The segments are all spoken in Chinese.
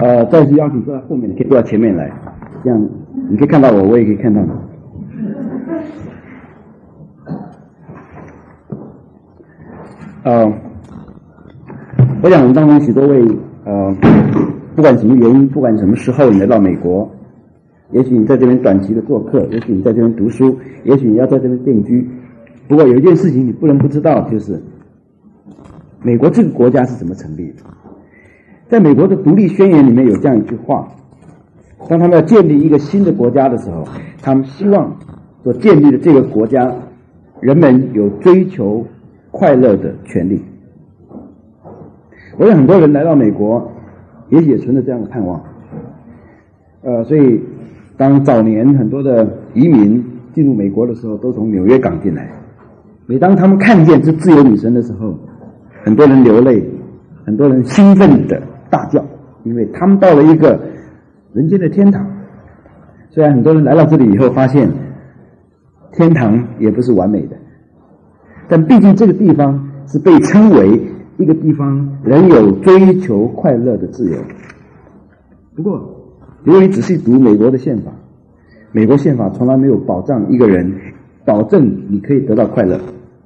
再次邀请坐在后面，你可以坐到前面来，这样你可以看到我，我也可以看到你。我想我们当中许多位不管什么原因，不管什么时候你来到美国，也许你在这边短期的做客，也许你在这边读书，也许你要在这边定居。不过有一件事情你不能不知道，就是美国这个国家是怎么成立的。在美国的独立宣言里面有这样一句话，当他们要建立一个新的国家的时候，他们希望所建立的这个国家，人们有追求快乐的权利。我想很多人来到美国，也许也存着这样的盼望。所以当早年很多的移民进入美国的时候，都从纽约港进来。每当他们看见这自由女神的时候，很多人流泪，很多人兴奋的大叫，因为他们到了一个人间的天堂。虽然很多人来到这里以后发现天堂也不是完美的，但毕竟这个地方是被称为一个地方人有追求快乐的自由。不过如果你仔细读美国的宪法，美国宪法从来没有保障一个人，保证你可以得到快乐。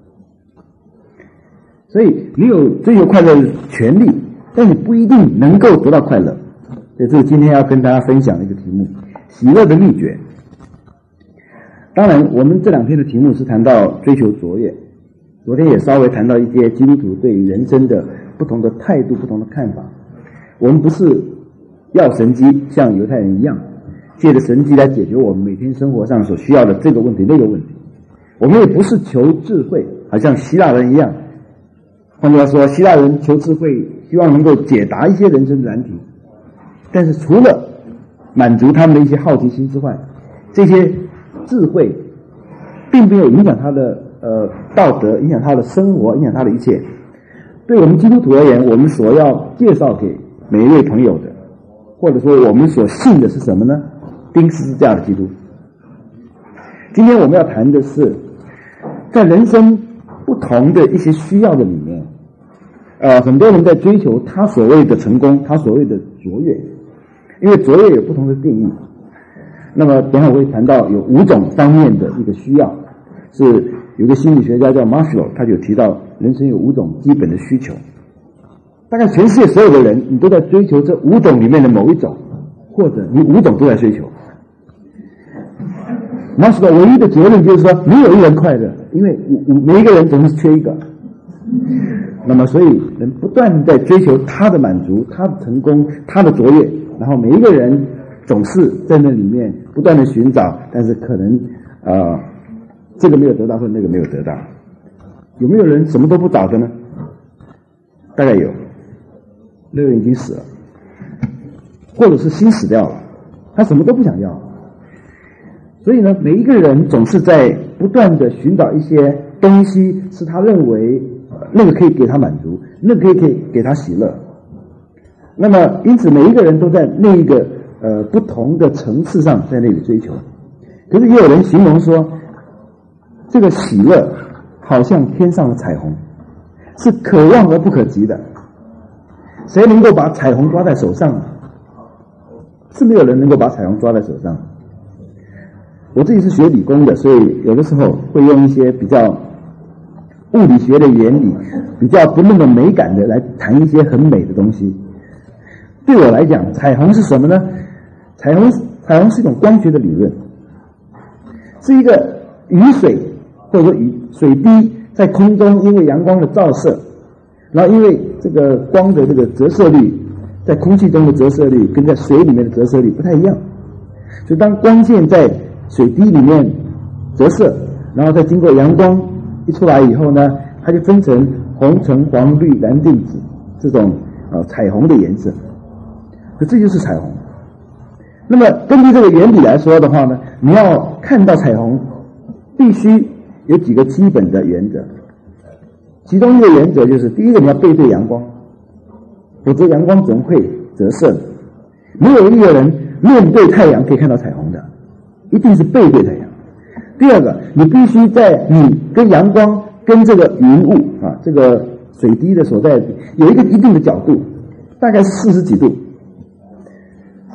所以你有追求快乐的权利，但你不一定能够得到快乐。所以这是今天要跟大家分享的一个题目，喜乐的秘诀。当然我们这两天的题目是谈到追求卓越，昨天也稍微谈到一些基督徒对于人生的不同的态度，不同的看法。我们不是要神迹，像犹太人一样借着神迹来解决我们每天生活上所需要的这个问题那个问题。我们也不是求智慧，好像希腊人一样。换句话说，希腊人求智慧，希望能够解答一些人生的难题。但是除了满足他们的一些好奇心之外，这些智慧并没有影响他的道德，影响他的生活，影响他的一切。对我们基督徒而言，我们所要介绍给每一位朋友的，或者说我们所信的是什么呢？钉十字架的基督。今天我们要谈的是在人生不同的一些需要的里面，很多人在追求他所谓的成功，他所谓的卓越，因为卓越有不同的定义。那么等一下我会谈到有5种方面的一个需要，是有个心理学家叫 Maslow， 他就提到人生有5种基本的需求。大概全世界所有的人，你都在追求这5种里面的某一种，或者你5种都在追求。Maslow 唯一的结论就是说，没有一个人快乐，因为每一个人总是缺一个。那么所以人不断在追求他的满足，他的成功，他的卓越，然后每一个人总是在那里面不断的寻找，但是可能这个没有得到，或者那个没有得到。有没有人什么都不找的呢？大概有，那个人已经死了，或者是心死掉了，他什么都不想要。所以呢，每一个人总是在不断的寻找一些东西，是他认为那个可以给他满足，那个可以给他喜乐。那么因此每一个人都在那一个不同的层次上在那里追求。可是也有人形容说，这个喜乐好像天上的彩虹，是可望而不可及的。谁能够把彩虹抓在手上呢？是没有人能够把彩虹抓在手上。我自己是学理工的，所以有的时候会用一些比较物理学的原理，比较不那么美感的来谈一些很美的东西。对我来讲，彩虹是什么呢？彩虹是一种光学的理论，是一个雨水或者说水滴在空中因为阳光的照射，然后因为这个光的这个折射率，在空气中的折射率跟在水里面的折射率不太一样。所以当光线在水滴里面折射，然后再经过阳光一出来以后呢，它就分成红、橙、黄、绿、蓝、靛、紫这种彩虹的颜色。这就是彩虹。那么根据这个原理来说的话呢，你要看到彩虹必须有几个基本的原则。其中一个原则就是，第一个你要背对阳光，否则阳光总会折射的。没有一个人面对太阳可以看到彩虹的，一定是背对太阳。第二个，你必须在你跟阳光跟这个云雾这个水滴的所在有一个一定的角度，大概是40几度。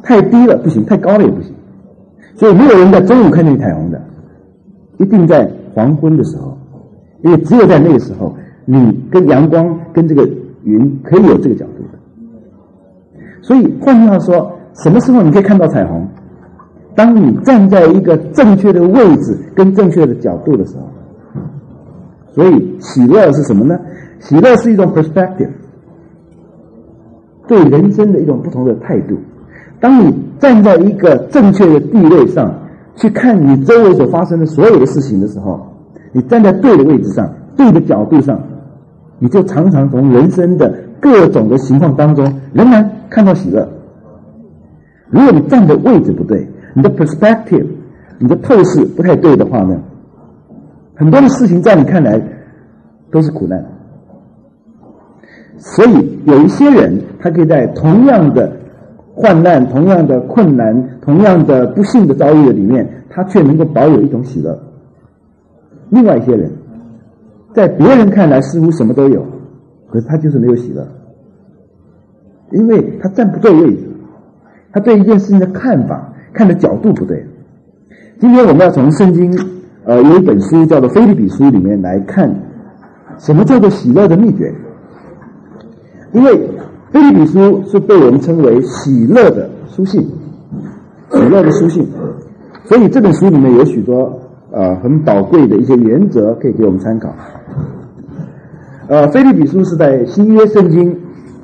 太低了不行，太高了也不行。所以没有人在中午看见彩虹的，一定在黄昏的时候，因为只有在那个时候，你跟阳光跟这个云可以有这个角度的。所以换句话说，什么时候你可以看到彩虹？当你站在一个正确的位置跟正确的角度的时候。所以喜乐是什么呢？喜乐是一种 perspective， 对人生的一种不同的态度。当你站在一个正确的地位上去看你周围所发生的所有的事情的时候，你站在对的位置上，对的角度上，你就常常从人生的各种的情况当中仍然看到喜乐。如果你站的位置不对，你的 perspective， 你的透视不太对的话呢，很多的事情在你看来都是苦难。所以有一些人他可以在同样的患难、同样的困难、同样的不幸的遭遇的里面，他却能够保有一种喜乐。另外一些人在别人看来似乎什么都有，可是他就是没有喜乐，因为他站不对位置，他对一件事情的看法看的角度不对。今天我们要从圣经有一本书叫做《腓立比书》里面来看什么叫做喜乐的秘诀。因为《腓立比书》是被我们称为喜乐的书信，喜乐的书信，所以这本书里面有许多很宝贵的一些原则可以给我们参考。《腓立比书》是在新约圣经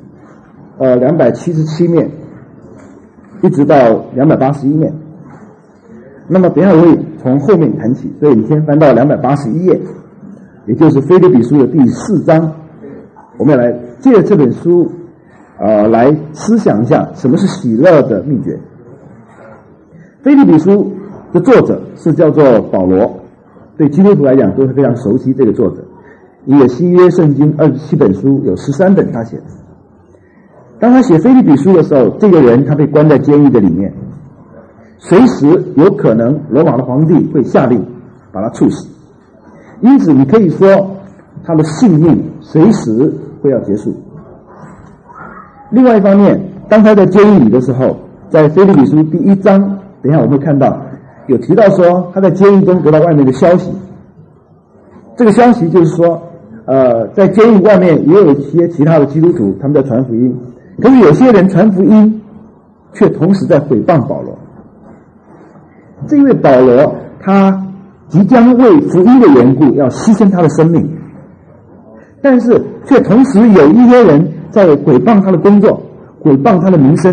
277面一直到281面。那么等一下我会从后面谈起，所以你先翻到281页，也就是《腓立比书》的第4章，我们要来借着这本书来思想一下什么是喜乐的秘诀。腓立比书的作者是叫做保罗，对基督徒来讲都是非常熟悉这个作者，因为新约圣经27本书有13本他写的。当他写腓立比书的时候，这个人他被关在监狱的里面，随时有可能罗马的皇帝会下令把他处死，因此你可以说他的性命随时会要结束。另外一方面，当他在监狱里的时候，在腓立比书第1章，等一下我们会看到有提到说他在监狱中得到外面的消息。这个消息就是说在监狱外面也有一些其他的基督徒他们在传福音，可是有些人传福音却同时在毁谤保罗。这一位保罗他即将为福音的缘故要牺牲他的生命，但是却同时有一些人在毁谤他的工作，毁谤他的名声。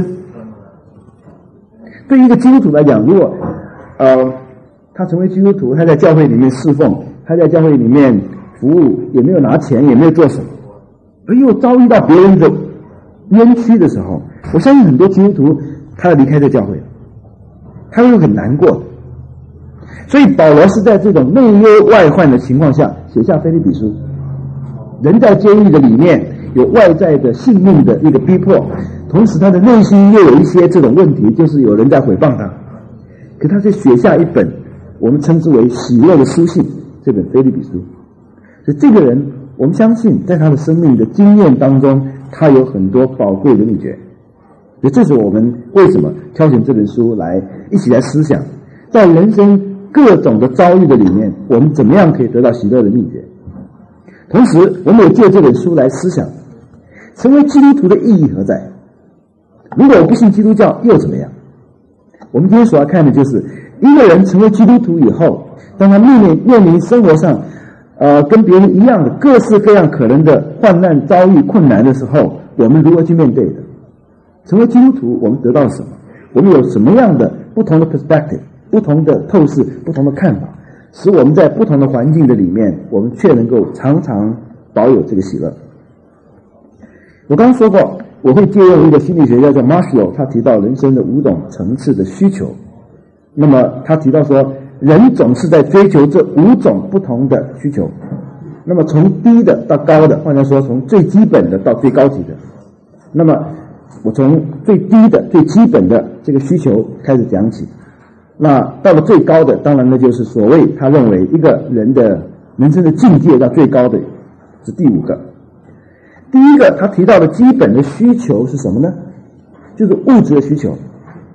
对于一个基督徒来讲，如果他成为基督徒，他在教会里面侍奉，他在教会里面服务，也没有拿钱，也没有做什么，而又遭遇到别人的冤屈的时候，我相信很多基督徒他要离开这教会了，他会很难过的。所以保罗是在这种内忧外患的情况下写下腓立比书。人在监狱的里面有外在的性命的一个逼迫，同时他的内心又有一些这种问题，就是有人在毁谤他，可他却写下一本我们称之为喜乐的书信，这本腓立比书。所以这个人我们相信在他的生命的经验当中，他有很多宝贵的秘诀。所以这是我们为什么挑选这本书来一起来思想，在人生各种的遭遇的里面，我们怎么样可以得到喜乐的秘诀。同时我们也借这本书来思想成为基督徒的意义何在。如果我不信基督教又怎么样？我们今天所要看的就是一个人成为基督徒以后，当他面临生活上跟别人一样的各式各样可能的患难遭遇困难的时候，我们如何去面对的。成为基督徒我们得到了什么？我们有什么样的不同的 perspective， 不同的透视，不同的看法，使我们在不同的环境的里面，我们却能够常常保有这个喜乐。我刚刚说过，我会借用一个心理学家叫 Marshall， 他提到人生的5种层次的需求。那么他提到说，人总是在追求这5种不同的需求。那么从低的到高的，换句话说，从最基本的到最高级的。那么我从最低的最基本的这个需求开始讲起，那到了最高的，当然呢就是所谓他认为一个人的人生的境界到最高的是第5个。第一个他提到的基本的需求是什么呢？就是物质的需求。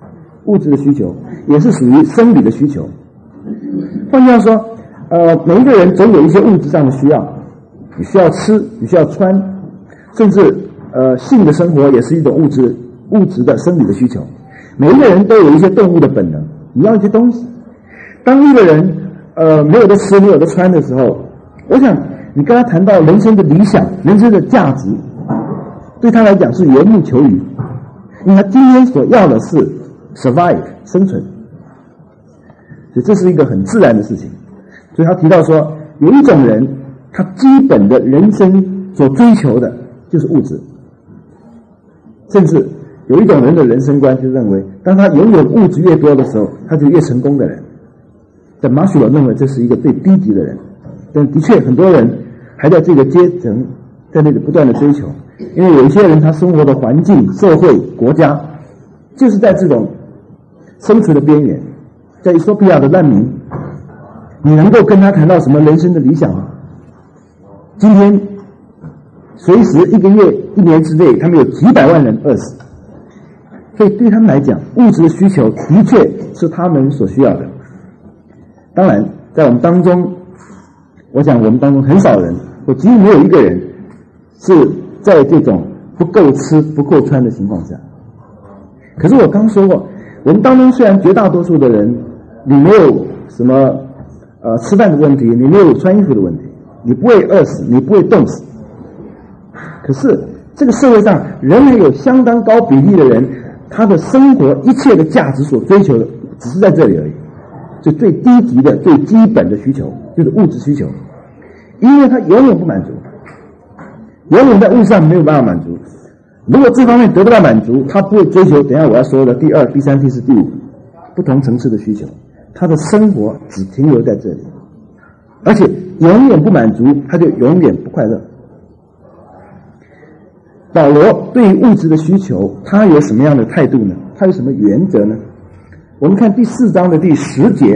物质的需求也是属于生理的需求。换句话说，每一个人总有一些物质上的需要，你需要吃，你需要穿，甚至性的生活也是一种物质的生理的需求。每一个人都有一些动物的本能，你要一些东西。当一个人没有得吃，没有得穿的时候，我想你跟他谈到人生的理想、人生的价值，对他来讲是缘木求鱼，因为他今天所要的是 survive 生存，所以这是一个很自然的事情。所以他提到说，有一种人，他基本的人生所追求的就是物质，甚至有一种人的人生观就认为，当他拥有物质越多的时候，他就越成功的人。但马修尔认为这是一个最低级的人，但的确很多人还在这个阶层在那里不断的追求，因为有一些人他生活的环境、社会、国家就是在这种生存的边缘。在伊索比亚的难民，你能够跟他谈到什么人生的理想吗？今天随时一个月、一年之内，他们有几百万人饿死，所以对他们来讲，物质的需求的确是他们所需要的。当然，在我们当中，我想我们当中很少人，或几乎没有一个人是在这种不够吃、不够穿的情况下。可是我刚说过，我们当中虽然绝大多数的人，你没有什么吃饭的问题，你没有穿衣服的问题，你不会饿死，你不会冻死。可是这个社会上仍然有相当高比例的人，他的生活一切的价值所追求的只是在这里而已。就最低级的、最基本的需求就是物质需求，因为他永远不满足，永远在物质上没有办法满足。如果这方面得不到满足，他不会追求等一下我要说的第二、第三、第四、第五不同层次的需求，他的生活只停留在这里，而且永远不满足，他就永远不快乐。保罗对于物质的需求，他有什么样的态度呢？他有什么原则呢？我们看第4章的第10节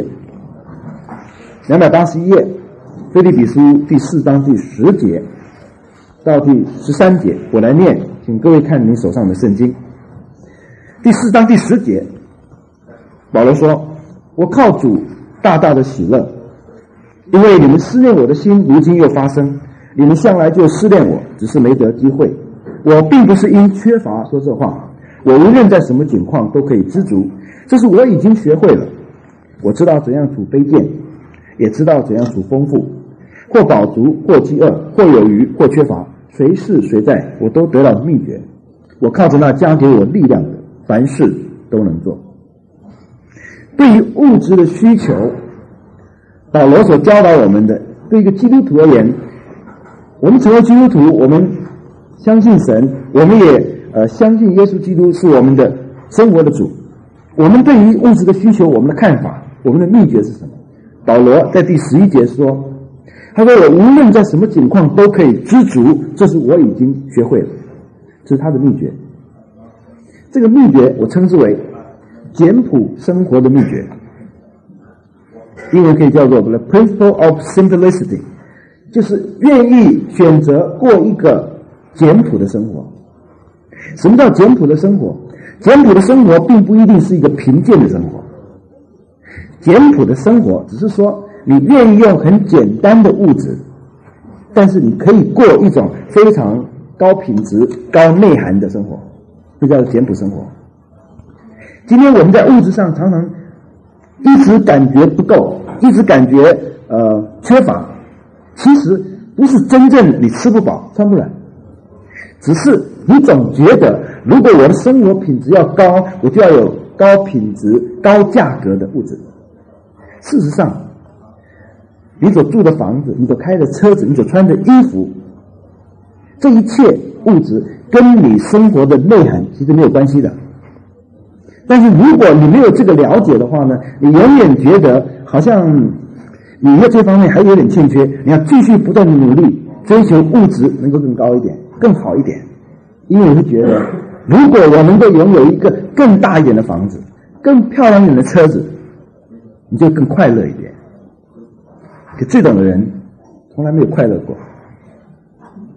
，281页，腓立比书第4章第10节到第13节，我来念，请各位看你手上的圣经。第4章第10节，保罗说：“我靠主大大的喜乐，因为你们思念我的心，如今又发生。你们向来就思念我，只是没得机会。我并不是因缺乏说这话，我无论在什么境况都可以知足。这是我已经学会了。我知道怎样处卑贱，也知道怎样处丰富，或饱足，或饥饿，或有余，或缺乏，随是随在，我都得到秘诀。我靠着那加给我力量的，凡事都能做。”对于物质的需求，保罗所教导我们的，对一个基督徒而言，我们成为基督徒，我们相信神，我们也相信耶稣基督是我们的生活的主。我们对于物质的需求，我们的看法，我们的秘诀是什么？保罗在第11节说，他说：“我无论在什么情况都可以知足，这是我已经学会了。”这是他的秘诀。这个秘诀我称之为简朴生活的秘诀，英文可以叫做 The Principle of Simplicity， 就是愿意选择过一个简朴的生活。什么叫简朴的生活？简朴的生活并不一定是一个贫贱的生活，简朴的生活只是说你愿意用很简单的物质，但是你可以过一种非常高品质、高内涵的生活，这叫简朴生活。今天我们在物质上常常一直感觉不够，一直感觉缺乏，其实不是真正你吃不饱穿不暖，只是你总觉得如果我的生活品质要高，我就要有高品质高价格的物质。事实上你所住的房子，你所开的车子，你所穿的衣服，这一切物质跟你生活的内涵其实没有关系的。但是如果你没有这个了解的话呢，你永远觉得好像你在这方面还有点欠缺，你要继续不断的努力，追求物质能够更高一点，更好一点。因为你会觉得，如果我能够拥有一个更大一点的房子，更漂亮一点的车子，你就更快乐一点。可这种的人从来没有快乐过。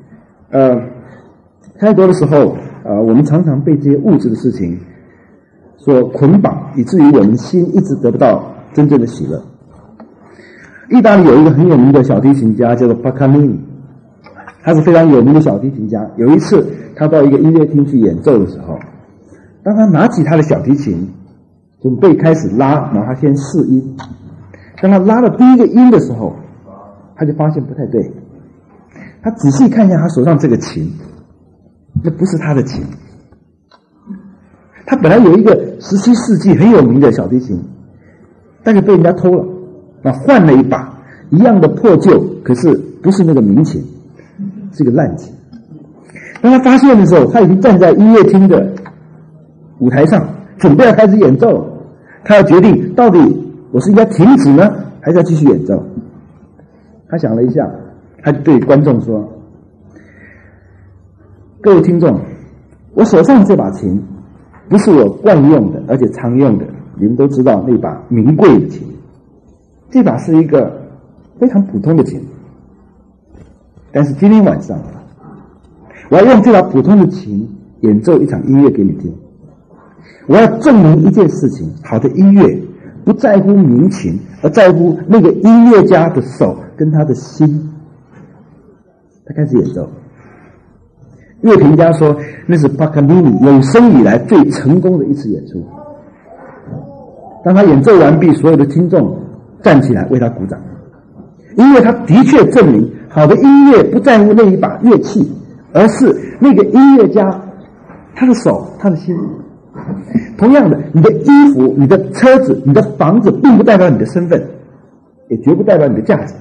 太多的时候我们常常被这些物质的事情所捆绑，以至于我们心一直得不到真正的喜乐。意大利有一个很有名的小提琴家叫做帕卡尼尼，他是非常有名的小提琴家。有一次他到一个音乐厅去演奏的时候，当他拿起他的小提琴准备开始拉，然后他先试音，当他拉了第一个音的时候，他就发现不太对。他仔细看一下他手上这个琴，这不是他的琴。他本来有一个17世纪很有名的小提琴，但是被人家偷了，那换了一把一样的破旧，可是不是那个名琴，是个烂琴。当他发现的时候，他已经站在音乐厅的舞台上，准备要开始演奏。他要决定到底我是应该停止呢，还是要继续演奏。他想了一下，他就对观众说：各位听众，我手上这把琴不是我惯用的，而且常用的，你们都知道那把名贵的琴，这把是一个非常普通的琴。但是今天晚上我要用这把普通的琴演奏一场音乐给你听。我要证明一件事情，好的音乐不在乎名琴，而在乎那个音乐家的手跟他的心。他开始演奏，乐评家说那是帕卡尼尼有生以来最成功的一次演出。当他演奏完毕，所有的听众站起来为他鼓掌，因为他的确证明好的音乐不在乎那一把乐器，而是那个音乐家他的手他的心。同样的，你的衣服、你的车子、你的房子并不代表你的身份，也绝不代表你的价值。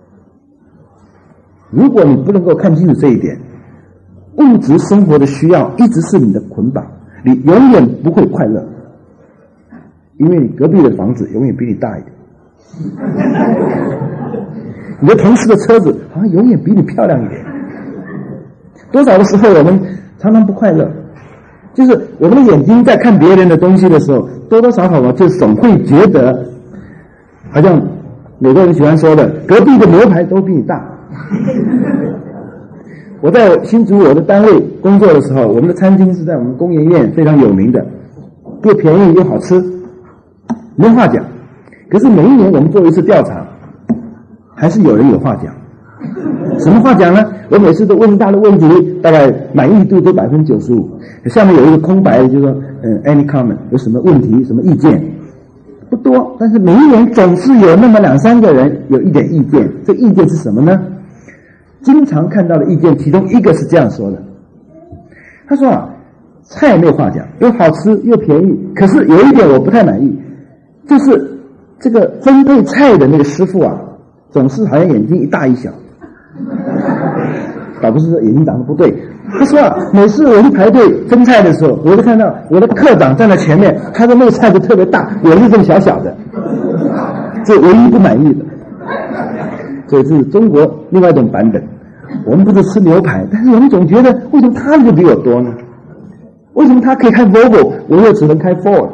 如果你不能够看清楚这一点，物质生活的需要一直是你的捆绑，你永远不会快乐，因为你隔壁的房子永远比你大一点，你的同事的车子好像永远比你漂亮一点。多少的时候我们常常不快乐，就是我们的眼睛在看别人的东西的时候，多多少少就总会觉得，好像美国人喜欢说的，隔壁的牛排都比你大。我在新竹我的单位工作的时候，我们的餐厅是在我们工研院非常有名的，又便宜又好吃，没话讲。可是每一年我们做一次调查，还是有人有话讲。什么话讲呢？我每次都问他的问题，大概满意度都95%，下面有一个空白，就是说any comment， 有什么问题、什么意见？不多，但是每一年总是有那么2-3个人有一点意见。这意见是什么呢？经常看到的意见，其中一个是这样说的：他说菜没有话讲，又好吃又便宜，可是有一点我不太满意，就是这个分配菜的那个师傅总是好像眼睛一大一小。倒不是说眼睛长得不对，他说每次我去排队分菜的时候，我就看到我的课长站在前面，他的那个菜就特别大，我是这么小小的，这唯一不满意的。所以这是中国另外一种版本。我们不是吃牛排，但是我们总觉得为什么他就比我多呢？为什么他可以开 Volvo， 我又只能开 Ford？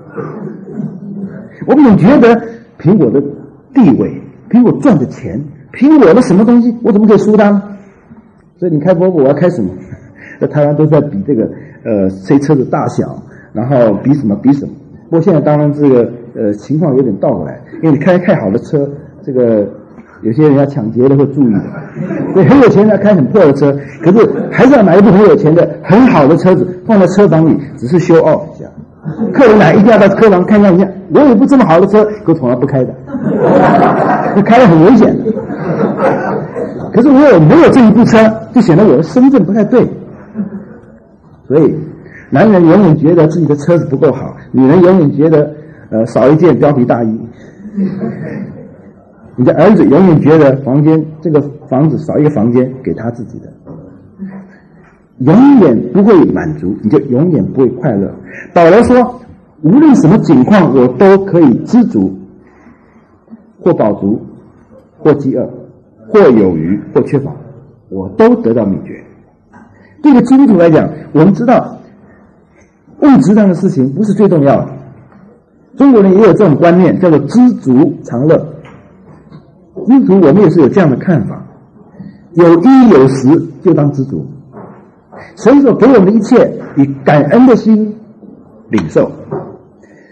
我们总觉得凭我的地位，凭我赚的钱，凭我的什么东西，我怎么可以输他呢？所以你开 Volvo， 我要开什么？在台湾都在比这个谁车的大小，然后比什么。不过现在当然这个情况有点倒过来，因为你开好的车，这个有些人要抢劫的会注意的。所以很有钱人开很破的车，可是还是要买一部很有钱的很好的车子放在车房里，只是 show off 一下。客人来一定要到车房看一下，我有部这么好的车，可从来不开的，开得很危险的。可是我没有这一部车，就显得我的身份不太对。所以男人永远觉得自己的车子不够好，女人永远觉得少一件貂皮大衣。你的儿子永远觉得这个房子少一个房间给他自己的，永远不会满足，你就永远不会快乐。保罗说，无论什么境况，我都可以知足，或饱足，或饥饿，或有余，或缺乏，我都得到秘诀。对一个基督徒来讲，我们知道物质上的事情不是最重要的。中国人也有这种观念，叫做知足常乐。基督徒我们也是有这样的看法，有衣有食就当知足。神所给我们的一切，以感恩的心领受，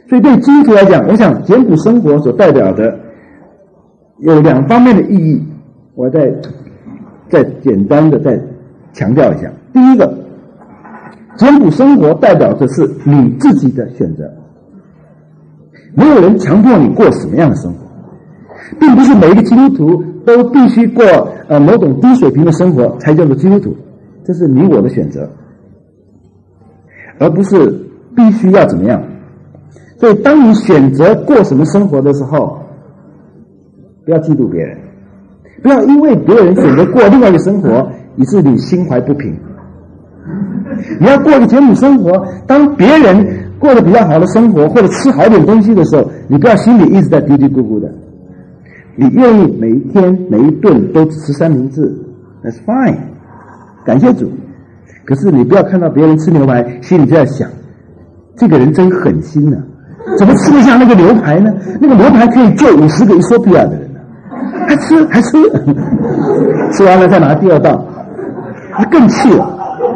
所以对基督徒来讲，我想简朴生活所代表的有两方面的意义，我再简单的再强调一下。第一个，简朴生活代表的是你自己的选择，没有人强迫你过什么样的生活，并不是每一个基督徒都必须过某种低水平的生活才叫做基督徒，这是你我的选择，而不是必须要怎么样。所以当你选择过什么生活的时候，不要嫉妒别人，不要因为别人选择过另外一个生活以致你心怀不平。你要过一个简朴生活，当别人过得比较好的生活或者吃好点东西的时候，你不要心里一直在嘀嘀咕咕的，你愿意每一天每一顿都吃三明治， That's fine， 感谢主。可是你不要看到别人吃牛排心里就在想，这个人真狠心啊，怎么吃得下那个牛排呢？那个牛排可以救50个伊索比亚的人呢，还吃吃完了再拿第二道，他更气了。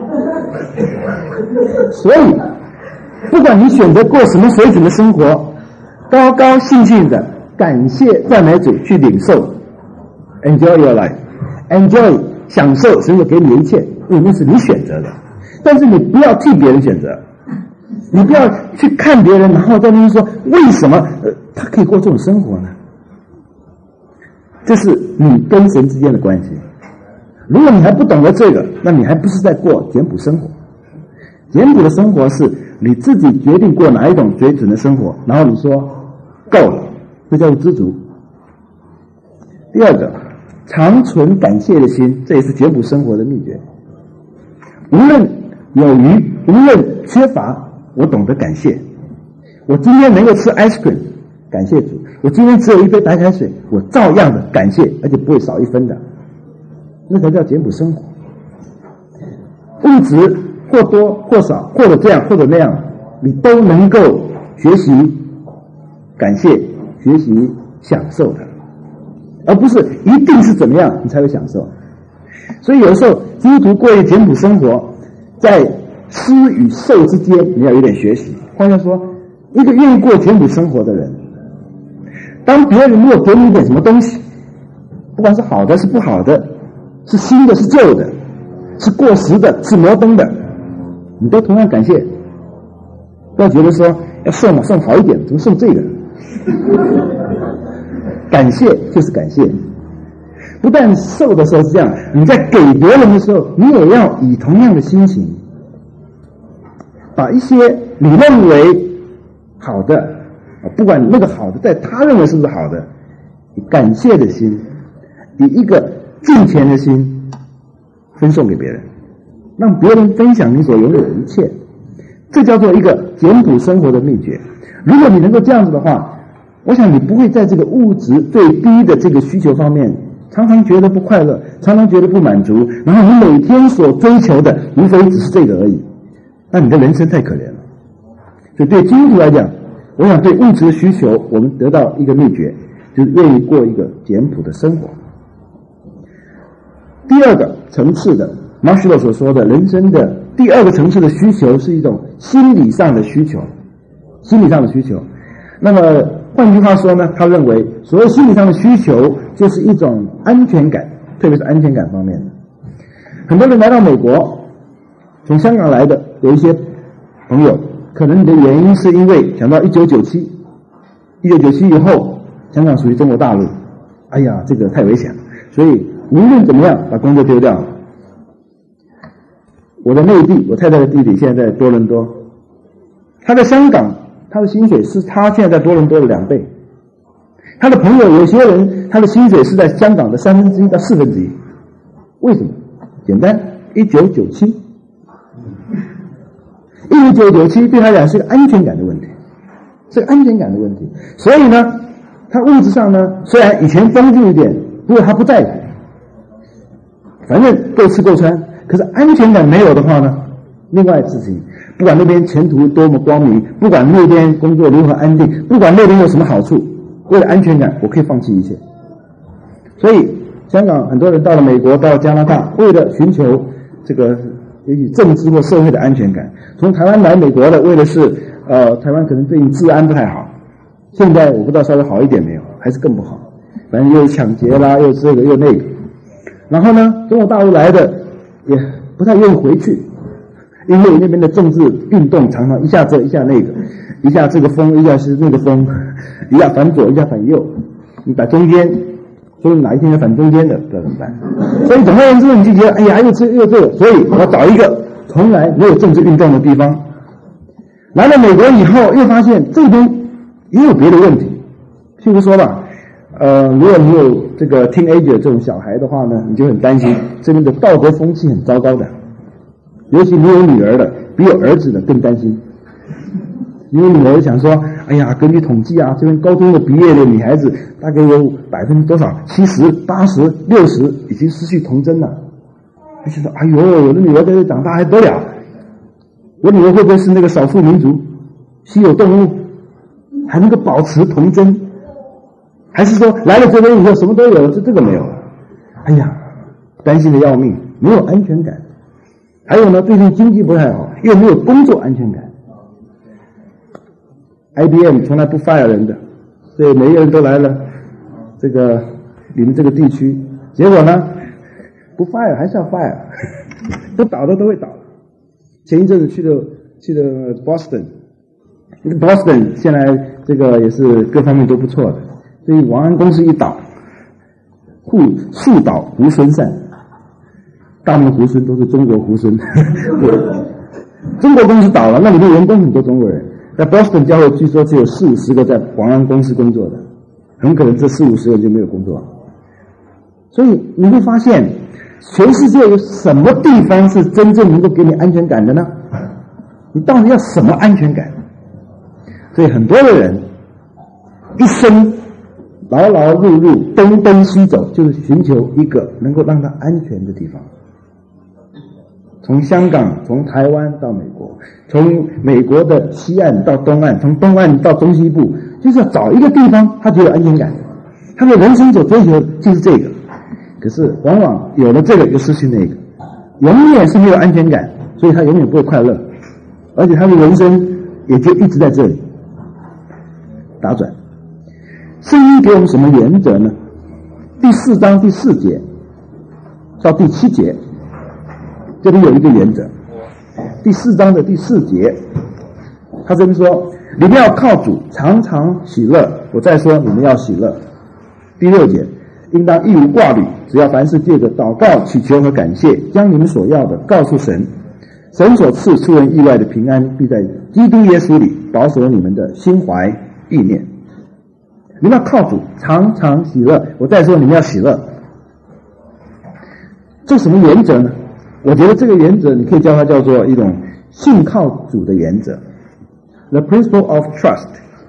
所以不管你选择过什么水准的生活，高高兴兴的感谢赞美主，去领受 Enjoy your life， Enjoy 享受神所给你的一切，因为那是你选择的。但是你不要替别人选择，你不要去看别人然后在那边说为什么他可以过这种生活呢？这是你跟神之间的关系。如果你还不懂得这个，那你还不是在过简朴生活。简朴的生活是你自己决定过哪一种水准的生活，然后你说够了，这叫做知足。第二个，常存感谢的心，这也是简朴生活的秘诀。无论有余，无论缺乏，我懂得感谢。我今天能够吃 ice cream， 感谢主。我今天只有一杯白开水，我照样的感谢，而且不会少一分的。那才叫简朴生活。物质或多或少，或者这样或者那样，你都能够学习感谢，学习享受它，而不是一定是怎么样你才会享受。所以有时候基督徒过一个简朴生活，在施与受之间你要有点学习。换句话说，一个愿意过简朴生活的人，当别人如果给你一点什么东西，不管是好的是不好的，是新的是旧的，是过时的是摩登的，你都同样感谢。不要觉得说要送好一点，怎么送这个？感谢就是感谢。不但受的时候是这样，你在给别人的时候，你也要以同样的心情，把一些你认为好的，不管那个好的在他认为是不是好的，以感谢的心，以一个敬虔的心分送给别人，让别人分享你所拥有的一切。这叫做一个简朴生活的秘诀。如果你能够这样子的话，我想你不会在这个物质最低的这个需求方面常常觉得不快乐，常常觉得不满足，然后你每天所追求的无非只是这个而已，那你的人生太可怜了。所以对基督徒来讲，我想对物质的需求，我们得到一个秘诀，就是愿意过一个简朴的生活。第二个层次的，马斯洛所说的人生的第二个层次的需求是一种心理上的需求，心理上的需求。那么换句话说呢，他认为所谓心理上的需求就是一种安全感，特别是安全感方面的。很多人来到美国，从香港来的有一些朋友，可能的原因是因为想到1997以后，香港属于中国大陆，哎呀，这个太危险了，所以无论怎么样把工作丢掉了。我的内弟，我太太的弟弟现在在多伦多，他在香港，他的薪水是他现在在多伦多的2倍。他的朋友有些人，他的薪水是在香港的1/3到1/4。为什么？简单，1997对他讲是个安全感的问题，是个安全感的问题。所以呢，他物质上呢，虽然以前丰富一点，不过他不在乎，反正够吃够穿。可是安全感没有的话呢，另外的事情，不管那边前途多么光明，不管那边工作如何安定，不管那边有什么好处，为了安全感，我可以放弃一切。所以香港很多人到了美国，到了加拿大，为了寻求这个也许政治或社会的安全感。从台湾来美国的，为的是台湾可能最近治安不太好，现在我不知道稍微好一点没有，还是更不好，反正又抢劫啦，又这个又那个。然后呢，中国大陆来的也不太愿意回去，因为那边的政治运动常常一下这一下那个，一下这个风，一下是那个风，一下反左，一下反右，你打中间，所以哪一天要反中间的，不知道怎么办。所以总而言之，你就觉得哎呀，又这个，所以我要找一个从来没有政治运动的地方。来了美国以后，又发现这边也有别的问题。譬如说吧，如果你有这个 teenager 这种小孩的话呢，你就很担心这边的道德风气很糟糕的。尤其你有女儿的，比有儿子的更担心。因为女儿想说，哎呀，根据统计啊，这边高中的毕业的女孩子大概有多少70%、80%、60%已经失去童真了。而且说，哎呦，我的女儿在这长大还得了？我女儿会不会是那个少数民族、稀有动物，还能够保持童真？还是说来了这边以后什么都有了，这个没有了？哎呀，担心的要命，没有安全感。还有呢，最近经济不太好，又没有工作安全感。IBM 从来不 fire 人的，所以每一个人都来了这个你们这个地区，结果呢，不 fire 还是要 fire， 不倒的都会倒。前一阵子去了 Boston， 现在这个也是各方面都不错的，所以王安公司一倒，树倒猢狲散。大陆猢狲都是中国猢狲，中国公司倒了，那里面员工很多中国人。在 Boston 教会据说只有40-50个在王安公司工作的，很可能这40-50个就没有工作了。所以你会发现，全世界有什么地方是真正能够给你安全感的呢？你到底要什么安全感？所以很多的人一生劳劳碌碌，东奔西走，就是寻求一个能够让他安全的地方。从香港，从台湾到美国，从美国的西岸到东岸，从东岸到中西部，就是要找一个地方他觉得安全感。他的人生所追求就是这个，可是往往有了这个又失去那个，永远是没有安全感，所以他永远不会快乐，而且他的人生也就一直在这里打转。圣经给我们什么原则呢？第4章第4节到第7节，这里有一个原则。第4章的第4节，他这边说：你们要靠主，常常喜乐。我再说，你们要喜乐。第6节，应当一无挂虑，只要凡事借着祷告、祈求和感谢，将你们所要的告诉神。神所赐出人意外的平安，必在基督耶稣里保守你们的心怀意念。你们要靠主，常常喜乐。我再说，你们要喜乐。这什么原则呢？我觉得这个原则你可以叫它叫做一种信靠主的原则 ，the principle of trust。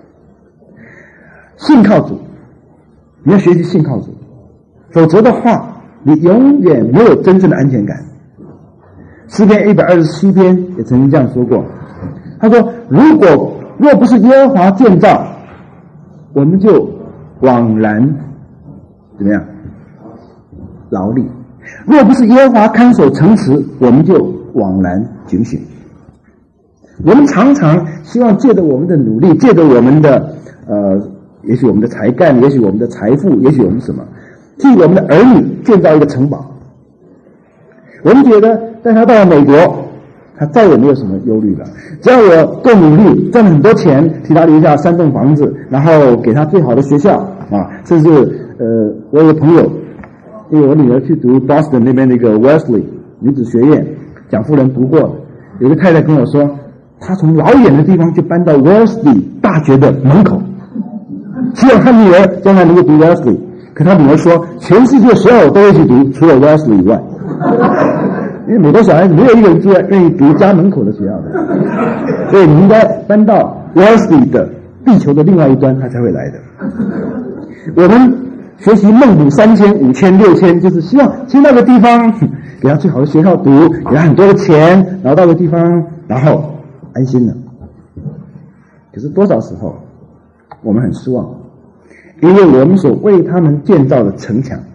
信靠主，你要学习信靠主，否则的话，你永远没有真正的安全感。诗篇127篇也曾经这样说过，他说：若不是耶和华建造，我们就枉然怎么样劳力；若不是耶和华看守城池，我们就枉然警醒。我们常常希望借着我们的努力，借着我们的也许我们的才干，也许我们的财富，也许我们什么，替我们的儿女建造一个城堡。我们觉得带他到了美国，他再也没有什么忧虑了。只要我够努力，赚了很多钱，替他留下3栋房子，然后给他最好的学校啊，甚至我有个朋友，因为我女儿去读 Boston 那边的一个 Wesley 女子学院，蒋夫人读过的，有个太太跟我说，她从老远的地方就搬到 Wesley 大学的门口，希望她女儿将来能够读 Wesley。可她女儿说，全世界所有都会去读，除了 Wesley 以外。因为美国小孩子没有一个人住在愿意读家门口的学校的，所以你应该搬到 Wesley 的地球的另外一端，他才会来的。我们学习孟母3000、5000、6000，就是希望先到个地方，给他最好的学校读，给他很多的钱，然后到个地方，然后安心了。可是多少时候我们很失望，因为我们所为他们建造的城墙，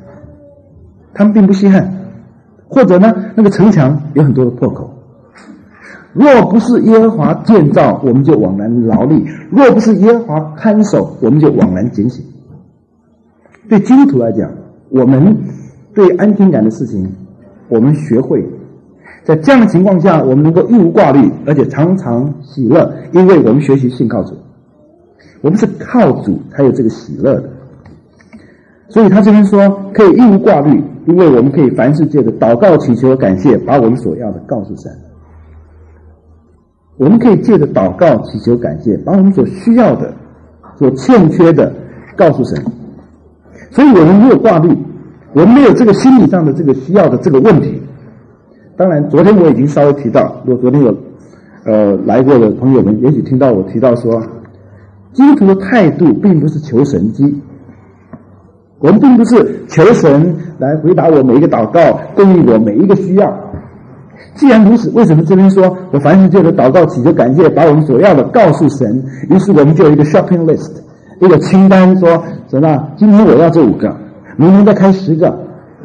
他们并不稀罕。或者呢，那个城墙有很多的破口。 若不是耶和华建造，我们就枉然劳力；若不是耶和华看守，我们就枉然警醒。对基督徒来讲，我们对安全感的事情，我们学会在这样的情况下，我们能够一无挂虑，而且常常喜乐，因为我们学习信靠主，我们是靠主才有这个喜乐的。所以他这边说可以一无挂虑，因为我们可以凡事借着祷告、祈求、感谢，把我们所要的告诉神。我们可以借着祷告、祈求、感谢，把我们所需要的、所欠缺的告诉神。所以我们没有挂虑，我们没有这个心理上的这个需要的这个问题。当然，昨天我已经稍微提到，如果昨天有来过的朋友们，也许听到我提到说，基督徒的态度并不是求神迹，我们并不是求神来回答我每一个祷告，供应我每一个需要。既然如此，为什么这边说我凡事借着祷告、祈求、感谢，把我们所要的告诉神？于是我们就有一个 shopping list， 一个清单，说神啊，今天我要这5个，明天再开10个。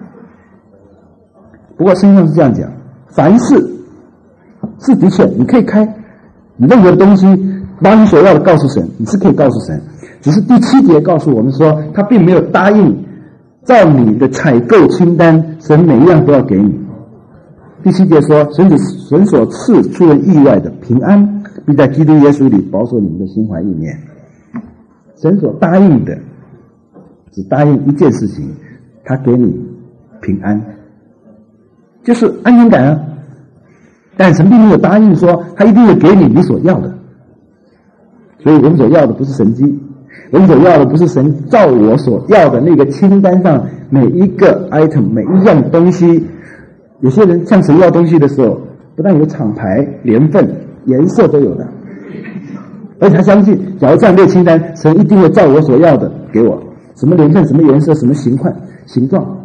不过圣经上是这样讲，凡事是的确你可以开，你任何东西把你所要的告诉神，你是可以告诉神。只是第7节告诉我们说，他并没有答应照你的采购清单，神每一样都要给你。第7节说，神所赐出人意外的平安，并在基督耶稣里保守你们的心怀意念。神所答应的只答应一件事情，他给你平安，就是安全感啊。但神并没有答应说他一定会给你所要的。所以我们所要的不是神迹，我们所要的不是神照我所要的那个清单上每一个 item 每一样东西。有些人向神要东西的时候，不但有厂牌、年份、颜色都有的，而且他相信，假如这样列清单，神一定会照我所要的给我，什么年份、什么颜色、什么形状。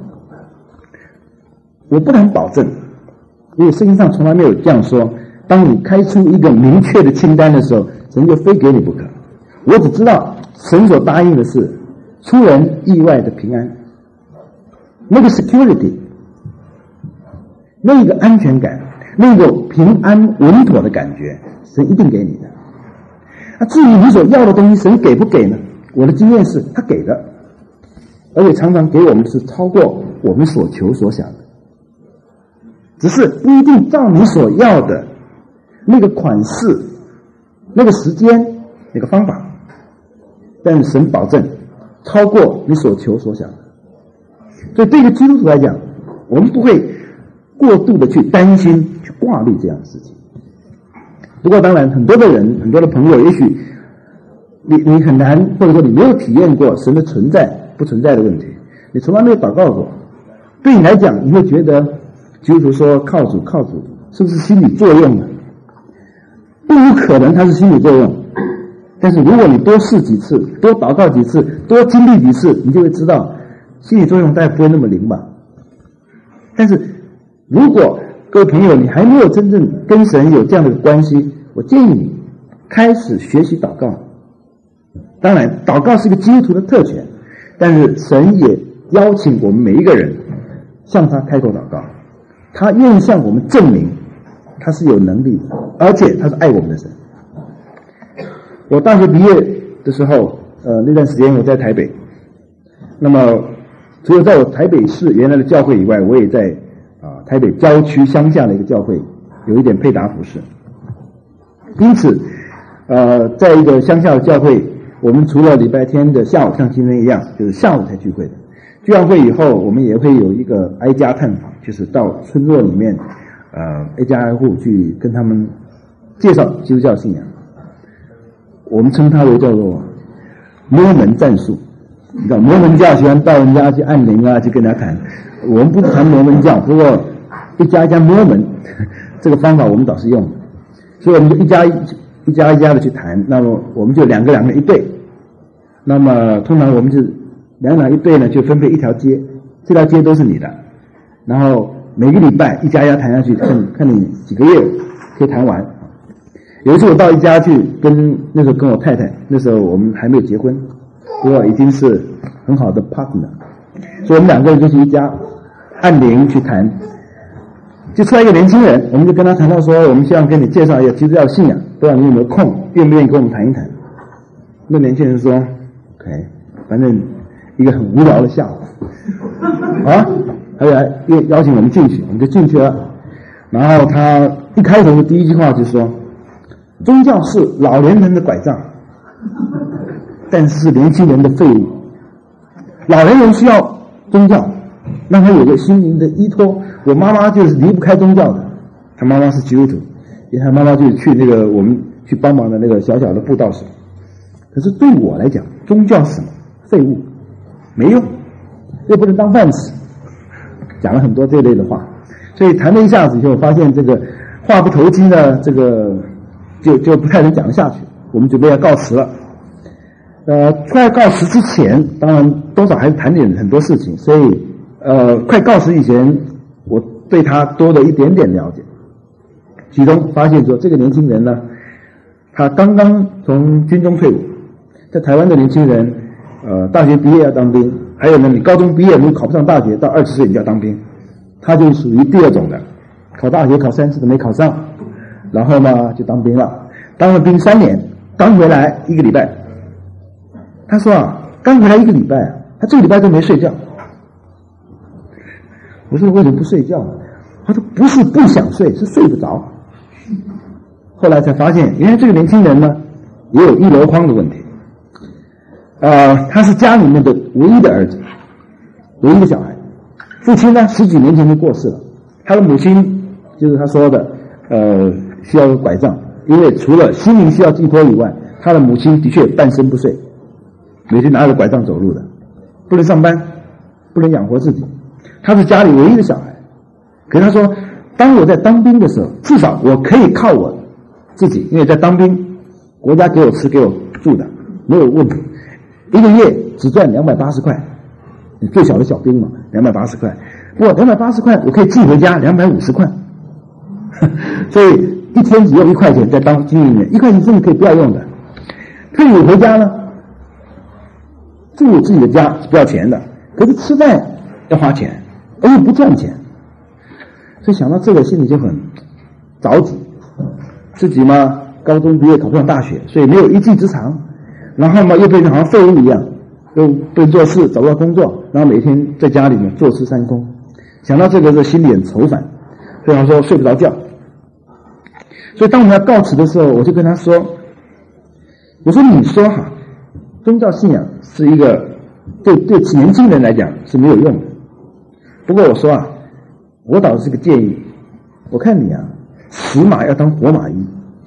我不能保证，因为圣经上从来没有这样说。当你开出一个明确的清单的时候，神就非给你不可。我只知道神所答应的是出人意外的平安，那个 security， 那个安全感，那个平安稳妥的感觉，神一定给你的。至于你所要的东西，神给不给呢？我的经验是他给的，而且常常给我们是超过我们所求所想的，只是不一定照你所要的那个款式、那个时间、那个方法，但神保证超过你所求所想的。所以对一个基督徒来讲，我们不会过度的去担心、去挂虑这样的事情。不过当然，很多的人、很多的朋友，也许你很难，或者说你没有体验过神的存在不存在的问题，你从来没有祷告过。对你来讲，你会觉得基督徒说靠主，是不是心理作用呢？不无可能它是心理作用，但是如果你多试几次，多祷告几次，多经历几次，你就会知道心理作用大概不会那么灵吧。但是如果各位朋友你还没有真正跟神有这样的关系，我建议你开始学习祷告。当然祷告是个基督徒的特权，但是神也邀请我们每一个人向他开口祷告，他愿意向我们证明他是有能力的，而且他是爱我们的神。我大学毕业的时候，那段时间我在台北，那么除了在我台北市原来的教会以外，我也在台北郊区乡下的一个教会有一点配搭服饰。因此在一个乡下的教会，我们除了礼拜天的下午像今天一样就是下午才聚会的，聚完会以后我们也会有一个挨家探访，就是到村落里面挨家挨户去跟他们介绍基督教信仰。我们称它为叫做摸门战术。你知道摩门教喜欢到人家去按铃啊，去跟他谈。我们不谈摩门教，不过一家一家摸门这个方法我们倒是用的，所以我们就一家的去谈。那么我们就两个人一对，那么通常我们就两人一对呢，就分配一条街，这条街都是你的，然后每个礼拜一家一家谈下去，看你几个月可以谈完。有一次我到一家去那时候跟我太太，那时候我们还没有结婚，不过已经是很好的 partner， 所以我们两个人就去一家按铃去谈。 就出来一个年轻人，我们就跟他谈到说，我们希望跟你介绍一下基督教信仰，不知道你有没有空，愿不愿意跟我们谈一谈？那年轻人说 ：“OK， 反正一个很无聊的下午，啊，他就来邀请我们进去，我们就进去了。然后他一开头的第一句话就说：宗教是老年人的拐杖，但是是年轻人的废物。老年人需要宗教，让他有个心灵的依托。我妈妈就是离不开宗教的，她妈妈是基督徒，因为她妈妈就去那个我们去帮忙的那个小小的布道所。可是对我来讲，宗教是什么？废物，没用，又不能当饭吃。讲了很多这类的话，所以谈了一下子以后，发现这个话不投机呢，这个就不太能讲得下去。我们准备要告辞了。快告辞之前，当然多少还是谈点很多事情，所以快告辞以前，我对他多了一点点了解。其中发现说，这个年轻人呢，他刚刚从军中退伍，在台湾的年轻人，大学毕业要当兵，还有呢，你高中毕业如果考不上大学，到20岁你就要当兵，他就属于第二种的，考大学考3次都没考上，然后呢就当兵了，当了兵3年，刚回来1个礼拜。他说啊，刚回来1个礼拜，他这个礼拜都没睡觉。我说为什么不睡觉？他说不是不想睡，是睡不着。后来才发现，原来这个年轻人呢，也有一箩筐的问题。他是家里面的唯一的儿子，唯一的小孩。父亲呢10几年前就过世了，他的母亲就是他说的，需要个拐杖，因为除了心灵需要寄托以外，他的母亲的确半身不遂。每天拿着拐杖走路的，不能上班，不能养活自己。他是家里唯一的小孩。可是他说，当我在当兵的时候，至少我可以靠我自己，因为在当兵，国家给我吃给我住的，没有问题。1个月只赚280块，你最小的小兵嘛，280块。不过280块我可以寄回家250块，所以一天只用1块钱在当军里面，1块钱甚至可以不要用的。退伍回家呢，住自己的家是不要钱的，可是吃饭要花钱，而且不赚钱，所以想到这个心里就很着急。自己嘛，高中毕业考不上大学，所以没有一技之长，然后嘛又变成好像废物一样，又不能做事，找不到工作，然后每天在家里面坐吃山空。想到这个，就心里很愁烦，所以他说睡不着觉。所以当我们要告辞的时候，我就跟他说：“我说你说哈。”宗教信仰是一个对年轻人来讲是没有用的。不过我说啊，我倒是个建议，我看你啊，死马要当活马医。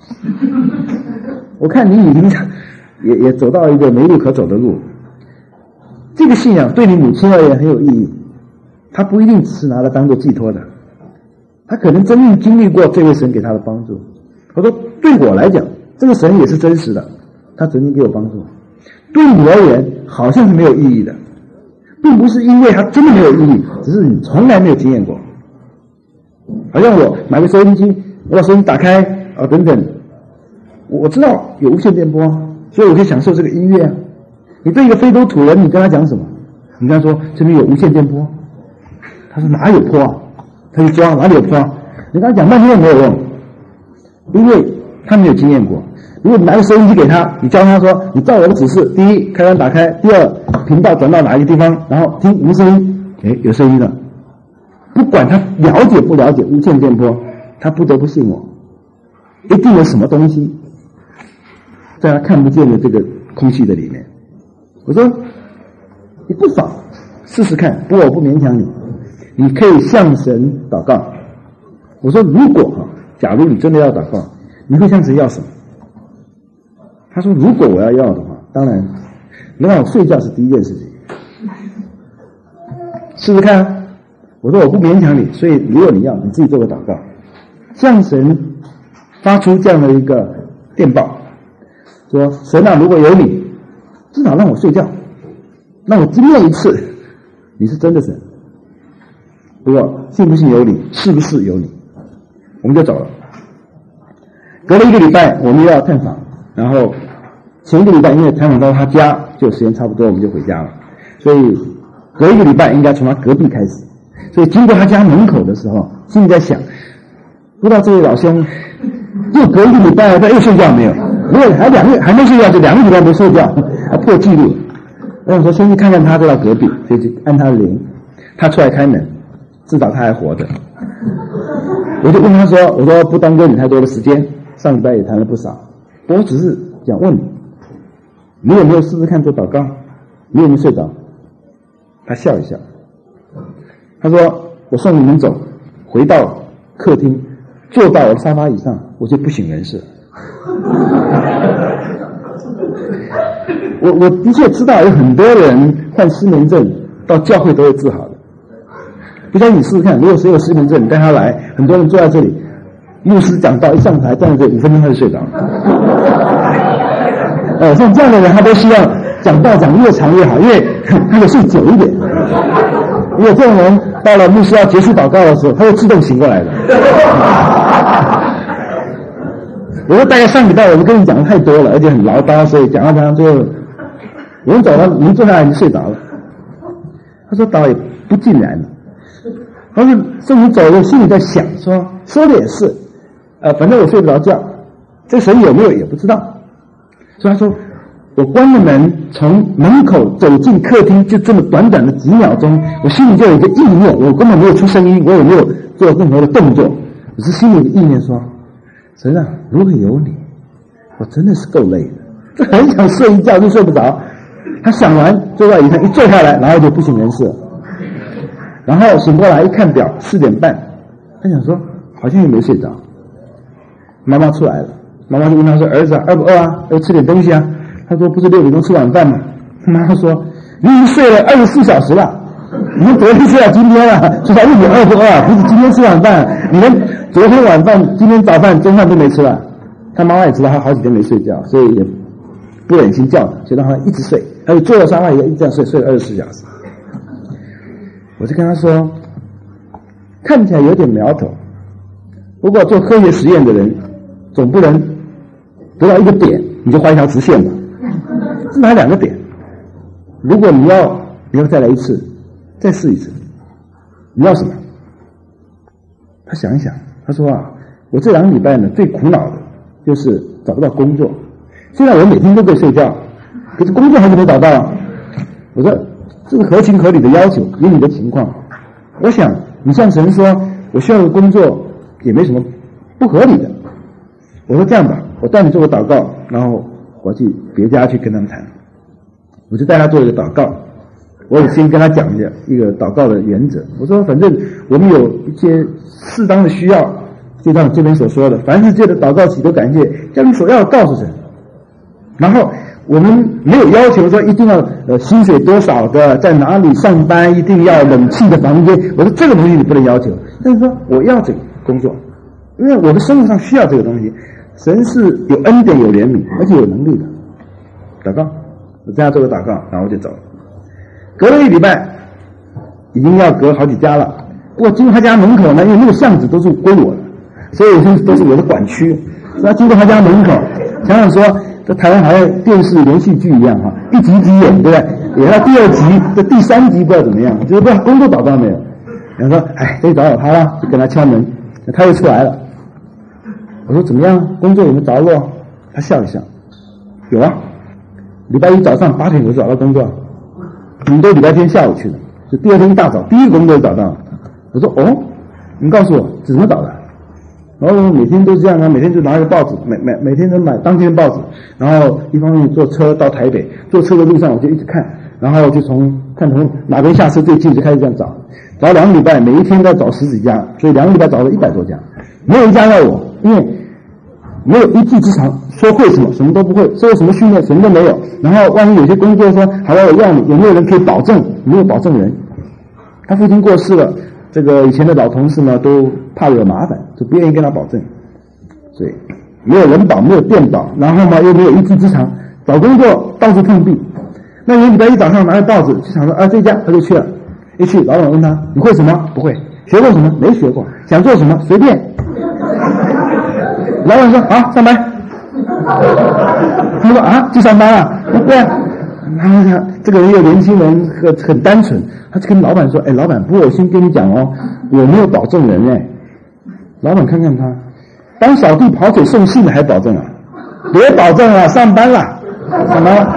我看你已经也走到一个没路可走的路。这个信仰对你母亲而言很有意义，她不一定只是拿来当做寄托的，她可能真正经历过这位神给她的帮助。我说对我来讲，这个神也是真实的，他曾经给我帮助。对你而言好像是没有意义的，并不是因为它真的没有意义，只是你从来没有经验过。好像我买个收音机，我把收音机打开等等，我知道有无线电波，所以我可以享受这个音乐啊。你对一个非洲土人，你跟他讲什么？你跟他说这边有无线电波，他说哪有波啊？他就抓哪里有波啊？你跟他讲半天也没有用，因为他没有经验过。如果你拿个收音机给他，你教他说，你照我的指示，第一开关打开，第二频道转到哪一个地方，然后听无声音，有声音了。不管他了解不了解无线电波，他不得不信我，一定有什么东西在他看不见的这个空气的里面。我说你不妨试试看，不过我不勉强你，你可以向神祷告。我说如果假如你真的要祷告，你会向神要什么？他说如果我要的话，当然能让我睡觉是第一件事情，试试看啊。我说我不勉强你，所以如果你要，你自己做个祷告，向神发出这样的一个电报，说神啊，如果有你，至少让我睡觉，让我经验一次你是真的神。不过信不信有你，是不是有你，我们就走了。隔了1个礼拜，我们又要探访，然后前1个礼拜因为探访到他家，就时间差不多，我们就回家了。所以隔1个礼拜应该从他隔壁开始。 所以经过他家门口的时候，心里在想，不知道这位老兄又隔一个礼拜他又睡觉没有？如果还没睡觉，就2个礼拜没睡觉，还破纪录。我想说先去看看他，就到隔壁，所以就按他的铃，他出来开门，至少他还活着。我就问他说：“我说不耽搁你太多的时间，上礼拜也谈了不少，我只是想问你，你有没有试试看做祷告？你有没有睡着？”他笑一笑，他说：“我送你们走，回到客厅，坐到我的沙发椅上，我就不省人事。”我的确知道有很多人患失眠症到教会都会治好的。不相信你试试看，如果谁有失眠症，你带他来，很多人坐在这里，牧师讲道一上台站在这5分钟他就睡着了。像这样的人他都希望讲道讲越长越好，因为他得睡久一点。因为这种人到了牧师要结束祷告的时候，他会自动醒过来的。我说大概上礼拜我们跟你讲的太多了，而且很唠叨，所以讲到他最后，我们走了，你坐下来你就睡着了。他说倒也不尽然了。他说圣你走了，心里在想说的也是，反正我睡不着觉，这神有没有也不知道。所以他说我关了门，从门口走进客厅，就这么短短的几秒钟，我心里就有一个意念，我根本没有出声音，我也没有做任何的动作，只是心里的意念说：神啊，如果有你，我真的是够累的，就很想睡一觉就睡不着。他想完坐在椅上一坐下来，然后就不省人事了。然后醒过来一看表4点半，他想说好像也没睡着。妈妈出来了，妈妈就问他说：儿子啊，饿不饿啊？要吃点东西啊？他说不是6点钟吃晚饭吗？妈妈说你已经睡了24小时了，你们昨天睡到今天了，所以才问你饿不饿啊？不是今天吃晚饭，你们昨天晚饭、今天早饭、中饭都没吃完。他妈妈也知道他好几天没睡觉，所以也不忍心叫他，就让他一直睡，他就坐在沙发里一直这样睡了24小时。我就跟他说，看起来有点苗头，不过做科学实验的人总不能得到一个点你就画一条直线吧，至少2个点。如果你要再来一次，再试一次，你要什么？他想一想，他说啊，我这2个礼拜呢最苦恼的就是找不到工作。虽然我每天都在睡觉，可是工作还是没找到啊。我说这是合情合理的要求，以你的情况，我想你向神说我需要的工作也没什么不合理的。我说这样吧，我带你做个祷告，然后我去别家去跟他们谈。我就带他做一个祷告，我也先跟他讲一个祷告的原则。我说反正我们有一些适当的需要，就像这边所说的，凡是借着祷告祈求感谢，将你所要的告诉神。然后我们没有要求说一定要薪水多少的，在哪里上班，一定要冷气的房间。我说这个东西你不能要求，但是说我要这个工作，因为我的生活上需要这个东西。神是有恩典、有怜悯，而且有能力的。祷告，我这样做个祷告，然后我就走了。隔了1礼拜，已经要隔好几家了。不过经过他家门口呢，因为那个巷子都是归我的，所以都是我的管区。所以他经过他家门口，想想说，这台湾好像电视连续剧一样哈，一集一集演，对不对？演到第2集，这第3集不知道怎么样，就是不知道工作找到没有。然后说，可以找找他了，就跟他敲门，他又出来了。我说怎么样？工作有没有着落？他笑一笑，有啊。礼拜1早上8点我就找到工作，你们都礼拜天下午去的，就第2天一大早第一个工作就找到了。我说哦，你告诉我怎么找的？然后每天都这样啊，每天就拿一个报纸，每天都买当天的报纸，然后一方面坐车到台北，坐车的路上我就一直看，然后就从哪边下车最近就开始这样找2个礼拜，每一天都要找10几家，所以2个礼拜找了100多家，没有一家要我，因为没有一技之长，说会什么什么都不会，受什么训练什么都没有。然后万一有些工作说好了我要你，有没有人可以保证？没有保证人。他父亲过世了，这个以前的老同事呢都怕有麻烦，就不愿意跟他保证，所以没有人保，没有电保，然后嘛又没有一技之长，找工作到处碰壁。那有礼拜1早上拿着报纸就想说这家，他就去了。一去老板问他你会什么？不会。学过什么？没学过。想做什么？随便。老板说好上班。他说去上班啊？对啊。 然后他这个人又年轻人很单纯，他就跟老板说：“哎，老板，不过我先跟你讲哦，我没有保证人哎。”老板看看他，当小弟跑腿送信的还保证啊？别保证了，上班了，什么？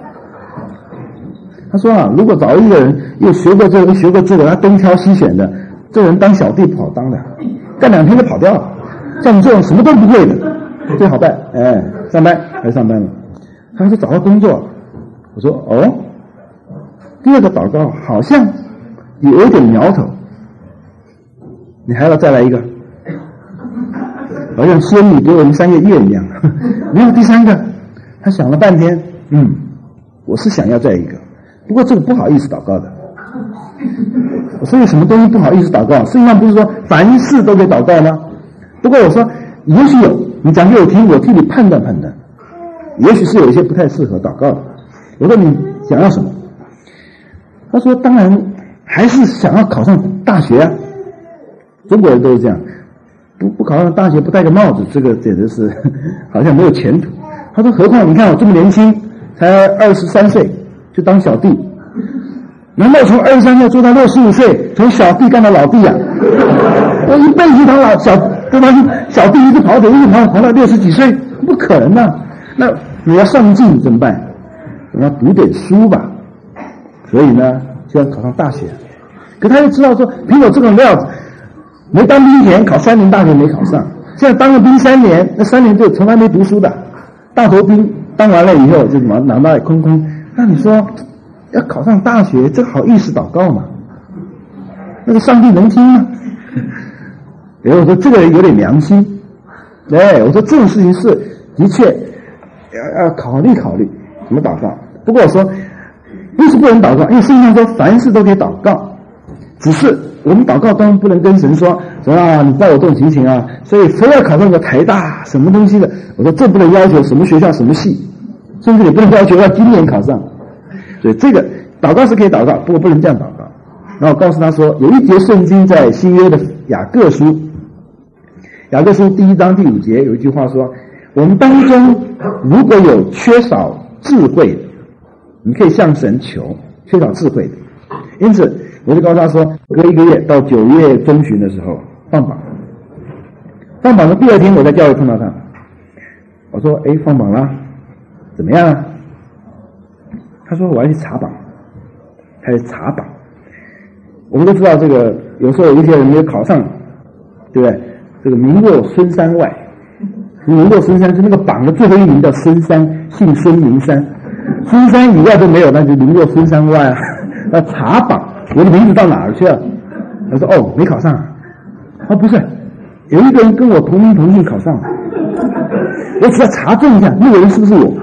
他说啊，如果找一个人又学过这个学过这个，他东挑西选的，这人当小弟不好当的，干2天就跑掉了。像你这种什么都不会的，最好办。哎，上班还上班了。他说找到工作。我说哦，第2个祷告好像有一点苗头，你还要再来一个，好像仙女给我们3个月一样。没有第3个，他想了半天，我是想要再一个，不过这个不好意思祷告的。我说有什么东西不好意思祷告？圣经上不是说凡事都可以祷告吗？不过我说也许有，你讲给我听，我替你判断判断，也许是有一些不太适合祷告的。我说你想要什么？他说当然还是想要考上大学啊，中国人都是这样，不考上大学不戴个帽子，这个简直是好像没有前途。他说何况你看我这么年轻，才23岁就当小弟，难道从23岁做到65岁，从小弟干到老弟啊？我一辈子当小弟，一直跑腿，一直跑到60几岁，不可能啊！那你要上进怎么办？你要读点书吧。所以呢，就要考上大学。可他又知道说，凭我这种料子，没当兵前考3年大学没考上，现在当了兵3年，那3年就从来没读书的，大头兵当完了以后就脑袋空空。那你说要考上大学，这好意思祷告吗？那个上帝能听吗？我说这个人有点良心。我说这种事情是的确要考虑考虑怎么祷告。不过我说不是不能祷告，因为圣经上说凡事都可以祷告，只是我们祷告当然不能跟神说啊，你知道我这种情形啊，所以非要考上个台大什么东西的。我说这不能要求什么学校什么系，甚至也不能要求要今年考上。所以这个祷告是可以祷告，不过不能这样祷告。然后我告诉他说，有一节圣经在新约的雅各书第1章第5节有一句话说，我们当中如果有缺少智慧的，你可以向神求缺少智慧的。因此我就告诉他说，隔1个月到9月中旬的时候放榜的第2天我在教会碰到他，我说放榜了怎么样啊？他说我要去查榜。开始查榜。我们都知道这个有时候有一些人没有考上，对不对？这个名落孙山外，名落孙山是那个榜的最后一名叫孙山，姓孙名山，孙山以外都没有，那就名落孙山外啊。那查榜，我的名字到哪儿去了？他说没考上。不是，有一个人跟我同名同姓考上了，我只要查证一下那个人是不是我。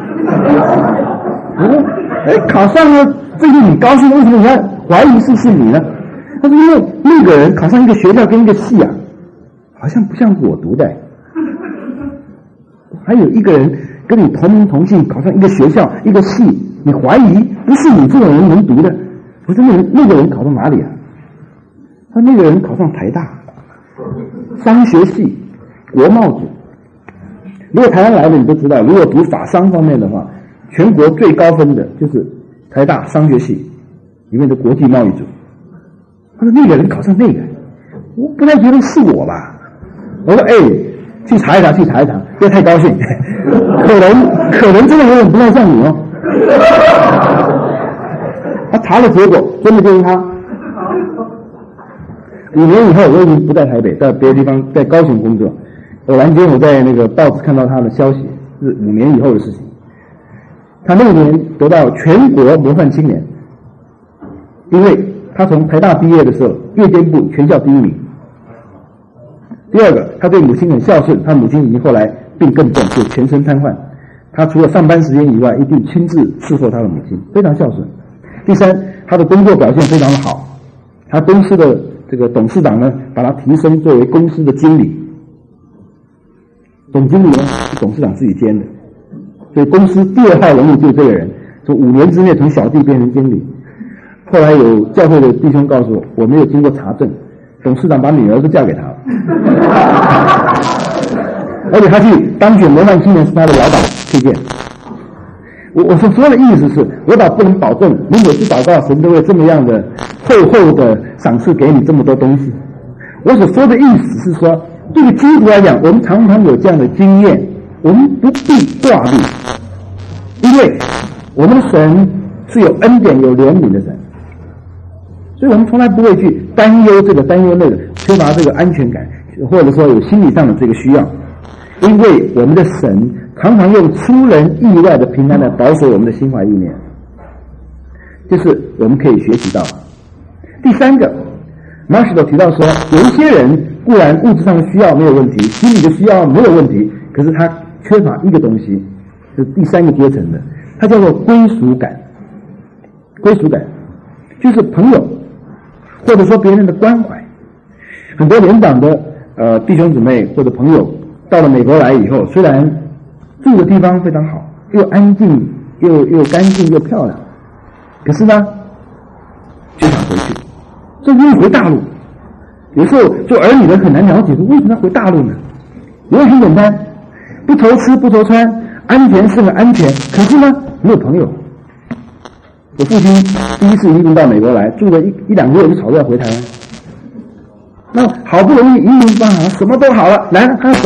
考上了，这就很高兴，为什么你要怀疑是不是你呢？他说因为那个人考上一个学校跟一个系啊，好像不像我读的。还有一个人跟你同名同姓考上一个学校一个系，你怀疑不是你这种人能读的。我说那个人考到哪里啊？他那个人考上台大商学系国贸组。如果台湾来的你都知道，如果读法商方面的话，全国最高分的就是台大商学系里面的国际贸易组。他说那个人考上那个，我不太觉得是我吧。我说去查一查，不要太高兴，可能真的有点不太像你哦。他查了结果真的就是他。5年以后我已经不在台北，在别的地方，在高雄工作。偶然间我在那个报纸看到他的消息，是5年以后的事情。他那年得到全国模范青年，因为他从台大毕业的时候，夜间部全校第1名。第二个，他对母亲很孝顺，他母亲已经后来病更重，就全身瘫痪。他除了上班时间以外，一定亲自伺候他的母亲，非常孝顺。第三，他的工作表现非常的好，他公司的这个董事长呢，把他提升作为公司的经理。总经理呢是董事长自己兼的，所以公司第2号人物就是这个人，从5年之内从小弟变成经理。后来有教会的弟兄告诉我，我没有经过查证，董事长把女儿都嫁给他了，而且他去当选模范青年是他的老板推荐。 我所说的意思是，我倒不能保证你每次祷告，神都会这么样的厚厚的赏赐给你这么多东西。我所说的意思是说，对于基督徒来讲，我们常常有这样的经验，我们不必挂虑，因为我们的神是有恩典、有怜悯的神，所以我们从来不会去担忧这个、担忧那个，缺乏这个安全感，或者说有心理上的这个需要，因为我们的神常常用出人意外的平安来保守我们的心怀意念，这是我们可以学习到。第三个，马士都提到说，有一些人固然物质上的需要没有问题，心理的需要没有问题，可是他缺乏一个东西，是第三个阶层的，它叫做归属感。归属感就是朋友或者说别人的关怀。很多年长的弟兄姊妹或者朋友到了美国来以后，虽然住的地方非常好，又安静又干净又漂亮，可是呢就想回去，甚至回大陆。有时候做儿女的很难了解说为什么要回大陆呢？因为很简单，不愁吃不愁穿，安全是个安全，可是呢没有朋友。我父亲第一次移民到美国来，住了一两个月就吵着要回台湾。那好不容易移民办好了，什么都好了，来了他要走。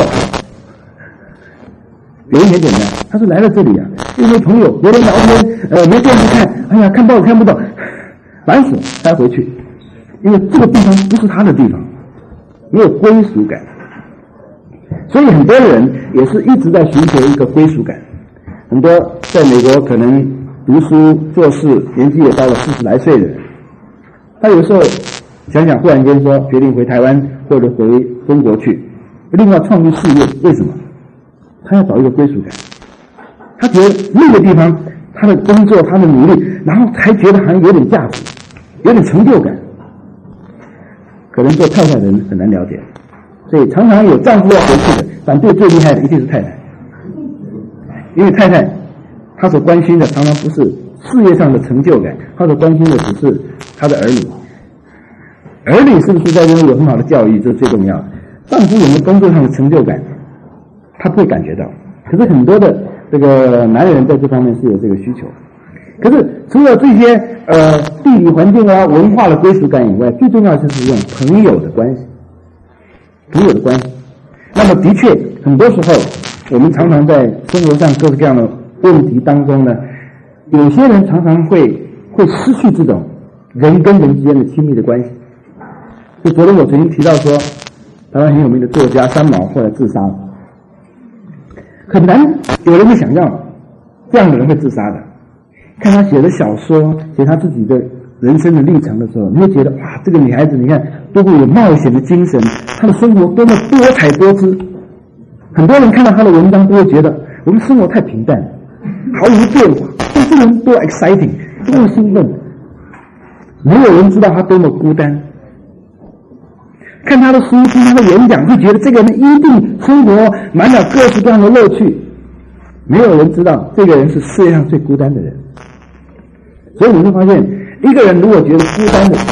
原因很简单，他说来了这里啊，又没朋友，没人聊天，没电视看，哎呀，看报纸看不懂，烦死了，他要回去，因为这个地方不是他的地方，没有归属感。所以很多人也是一直在寻求一个归属感。很多在美国可能读书做事年纪也到了40来岁的人，他有时候想想忽然间说决定回台湾或者回中国去，另外创立事业，为什么？他要找一个归属感，他觉得那个地方他的工作他的努力，然后才觉得好像有点价值，有点成就感。可能做太太的人很难了解，所以常常有丈夫要回去的，反对最厉害的一定是太太，因为太太她所关心的常常不是事业上的成就感，她所关心的只是她的儿女。儿女是不是在这里有很好的教育，这是最重要的。丈夫有没有工作上的成就感，他不会感觉到。可是很多的这个男人在这方面是有这个需求。可是除了这些地理环境啊、文化的归属感以外，最重要的就是用朋友的关系。朋友的关系。那么的确，很多时候我们常常在生活上各式各样的问题当中呢，有些人常常会失去这种人跟人之间的亲密的关系。就昨天我曾经提到说，台湾很有名的作家三毛后来自杀了，很难有人会想到这样的人会自杀的。看他写的小说，写他自己的人生的历程的时候，你会觉得哇，这个女孩子你看多么有冒险的精神，她的生活多么多彩多姿。很多人看到她的文章都会觉得我们生活太平淡，毫无变化，但这个人多 exciting， 多么兴奋。没有人知道他多么孤单。看他的书，听他的演讲，会觉得这个人一定生活满了各式各样的乐趣。没有人知道这个人是世界上最孤单的人。所以你会发现，一个人如果觉得孤单的，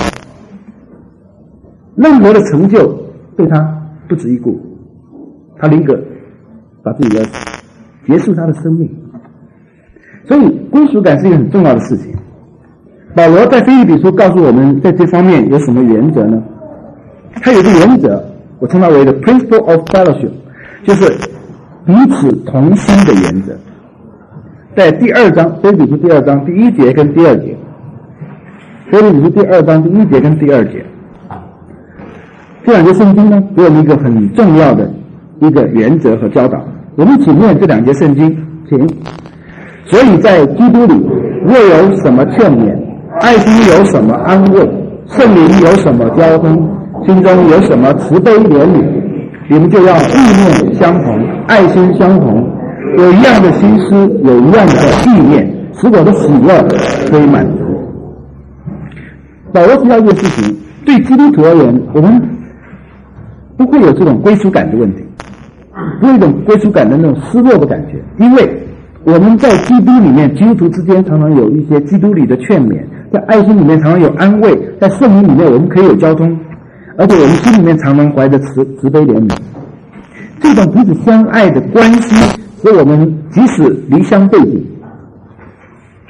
任何的成就对他不值一顾，他宁可把自己的结束他的生命。所以归属感是一个很重要的事情。保罗在腓立比书告诉我们，在这方面有什么原则呢？他有一个原则，我称它为 the principle of fellowship， 就是彼此同心的原则。在第2章，腓立比书第2章第1节跟第2节，腓立比书第2章第1节跟第2节，这两节圣经呢，给我们一个很重要的一个原则和教导。我们一起念这两节圣经，请。所以在基督里，若有什么劝勉，爱心有什么安慰，圣灵有什么交通，心中有什么慈悲怜悯，你们就要意念相同，爱心相同，有一样的心思，有一样的意念，使我的喜乐可以满足。保罗提到一件事情，对基督徒而言，我们不会有这种归属感的问题，不会有一种归属感的那种失落的感觉，因为我们在基督里面，基督徒之间常常有一些基督里的劝勉，在爱心里面常常有安慰，在圣灵里面我们可以有交通，而且我们心里面常常怀着慈悲怜悯。这种彼此相爱的关系，使我们即使离乡背井，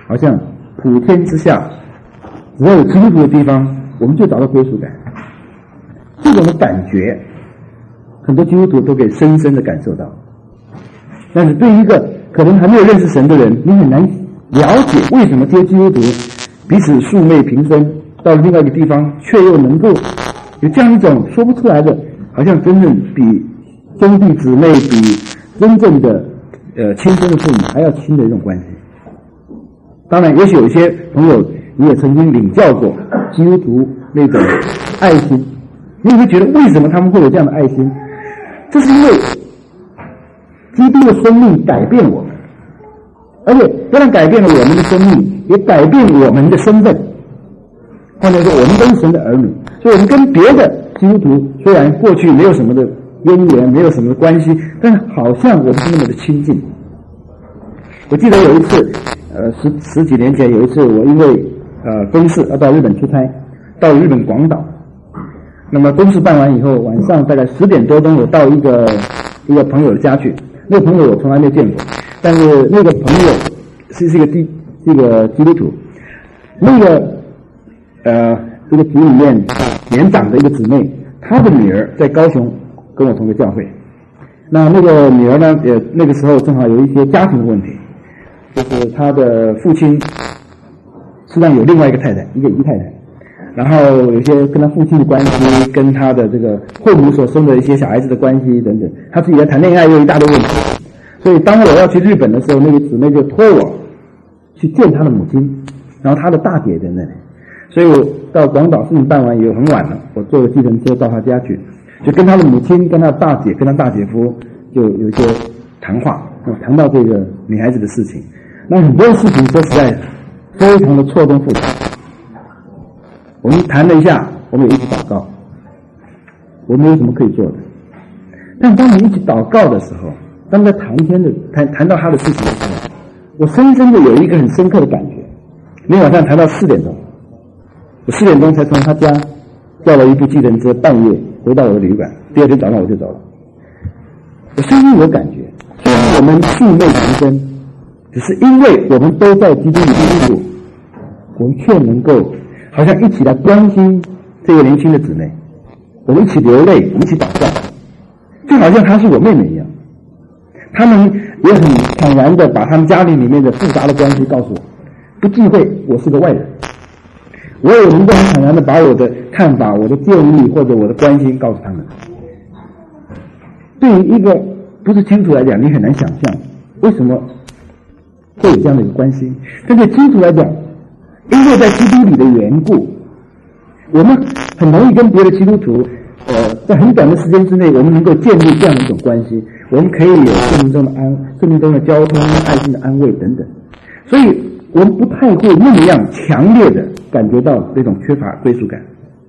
好像普天之下只要有基督徒的地方，我们就找到归属感。这种的感觉，很多基督徒都可以深深的感受到。但是对于一个可能还没有认识神的人，你很难了解为什么这些基督徒彼此素昧平生，到了另外一个地方，却又能够有这样一种说不出来的，好像真正比兄弟姊妹、比真正的亲生的父母还要亲的一种关系。当然，也许有一些朋友你也曾经领教过基督徒那种爱心，你会觉得为什么他们会有这样的爱心？这是因为基督的生命改变我们，而且不但改变了我们的生命，也改变我们的身份。换句话说，我们都是神的儿女，所以我们跟别的基督徒虽然过去没有什么的渊源，没有什么的关系，但是好像我们是那么的亲近。我记得有一次，十几年前有一次，我因为公事要到日本出差，到日本广岛。那么公事办完以后，晚上大概10点多钟，我到一个朋友的家去。那个朋友我从来没见过，但是那个朋友是一个基督徒。那个这个组里面年长的一个姊妹，她的女儿在高雄跟我同个教会。那个女儿呢，那个时候正好有一些家庭的问题，就是她的父亲实际上有另外一个太太，一个姨太太，然后有些跟她父亲的关系，跟她的这个后母所生的一些小孩子的关系等等，她自己在谈恋爱又一大堆问题。所以当我要去日本的时候，那个姊妹就托我去见她的母亲，然后她的大姐在那里。所以我到广岛事情办完以后很晚了，我坐了计程车到她家去，就跟她的母亲、跟她的大姐、跟她大姐夫就有一些谈话，谈到这个女孩子的事情。那很多事情说实在非常的错综复杂。我们谈了一下，我们也一起祷告，我们有什么可以做的？但当我们一起祷告的时候，当在谈到他的事情的时候，我深深的有一个很深刻的感觉。那晚上谈到4点钟，我4点钟才从他家叫了一部计程车，半夜回到我的旅馆。第二天早上我就走了。我深深有感觉，虽然我们素昧平生，只是因为我们都在基督里面度过，我们却能够好像一起来关心这个年轻的姊妹，我们一起流泪，我们一起祷告，就好像她是我妹妹一样。他们也很坦然地把他们家里面的复杂的关系告诉我，不忌讳我是个外人。我也能够很坦然地把我的看法、我的建议或者我的关心告诉他们。对于一个不是基督徒来讲，你很难想象为什么会有这样的一个关系。但对基督徒来讲，因为在基督里的缘故，我们很容易跟别的基督徒在很短的时间之内，我们能够建立这样的一种关系，我们可以有生命中的交通、爱心的安慰等等。所以我们不太会那么样强烈的感觉到这种缺乏归属感。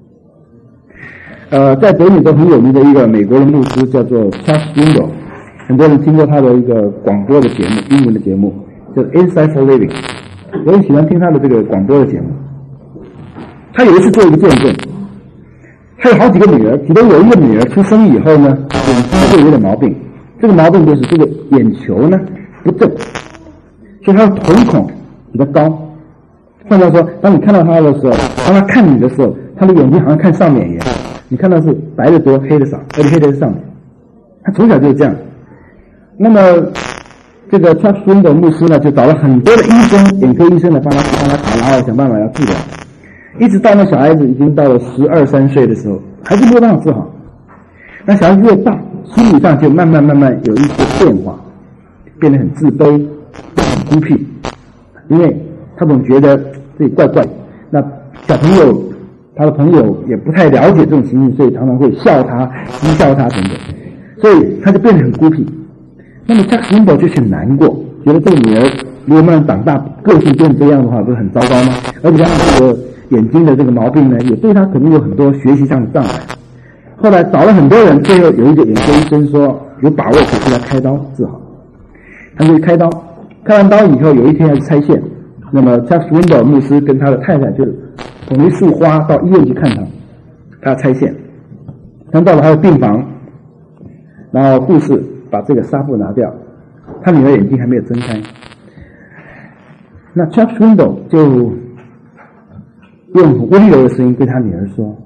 在北美都很有名的一个美国的牧师叫做 Chuck Swindoll， 很多人听过他的一个广播的节目，英文的节目叫 Inside for Living， 我很喜欢听他的这个广播的节目。他有一次做一个见证，他有好几个女儿，其中有一个女儿出生以后呢，就有点毛病。这个毛病就是这个眼球呢不正，所以她的瞳孔比较高。换句话说，当你看到她的时候，当她看你的时候，她的眼睛好像看上面一样，你看到是白的多，黑的少，而且黑的是上面。她从小就是这样。那么这个 Chuck Swindoll 牧师呢，就找了很多的医生、眼科医生来帮他查，然后想办法要治疗。一直到那小孩子已经到了12、13岁的时候，还是没有办法治好。那小孩子越大，心理上就慢慢有一些变化，变得很自卑、很孤僻，因为他总觉得自己怪怪。那小朋友，他的朋友也不太了解这种情形，所以常常会笑他、讥笑他等等，所以他就变得很孤僻。那么Chuck Swindoll就很难过，觉得这个女儿如果慢慢长大，个性变成这样的话，不是很糟糕吗？而且加上这个眼睛的这个毛病呢，也对他可能有很多学习上的障碍。后来找了很多人，最后有一个眼科医生说有把握可以给他开刀治好，他就开刀。开完刀以后，有一天要拆线，那么Chuck Swindoll牧师跟他的太太就捧一束花到医院去看他要拆线。他到了他的病房，然后护士把这个纱布拿掉，他女儿眼睛还没有睁开。 那 Chuck Swindoll 就用温柔的声音对他女儿说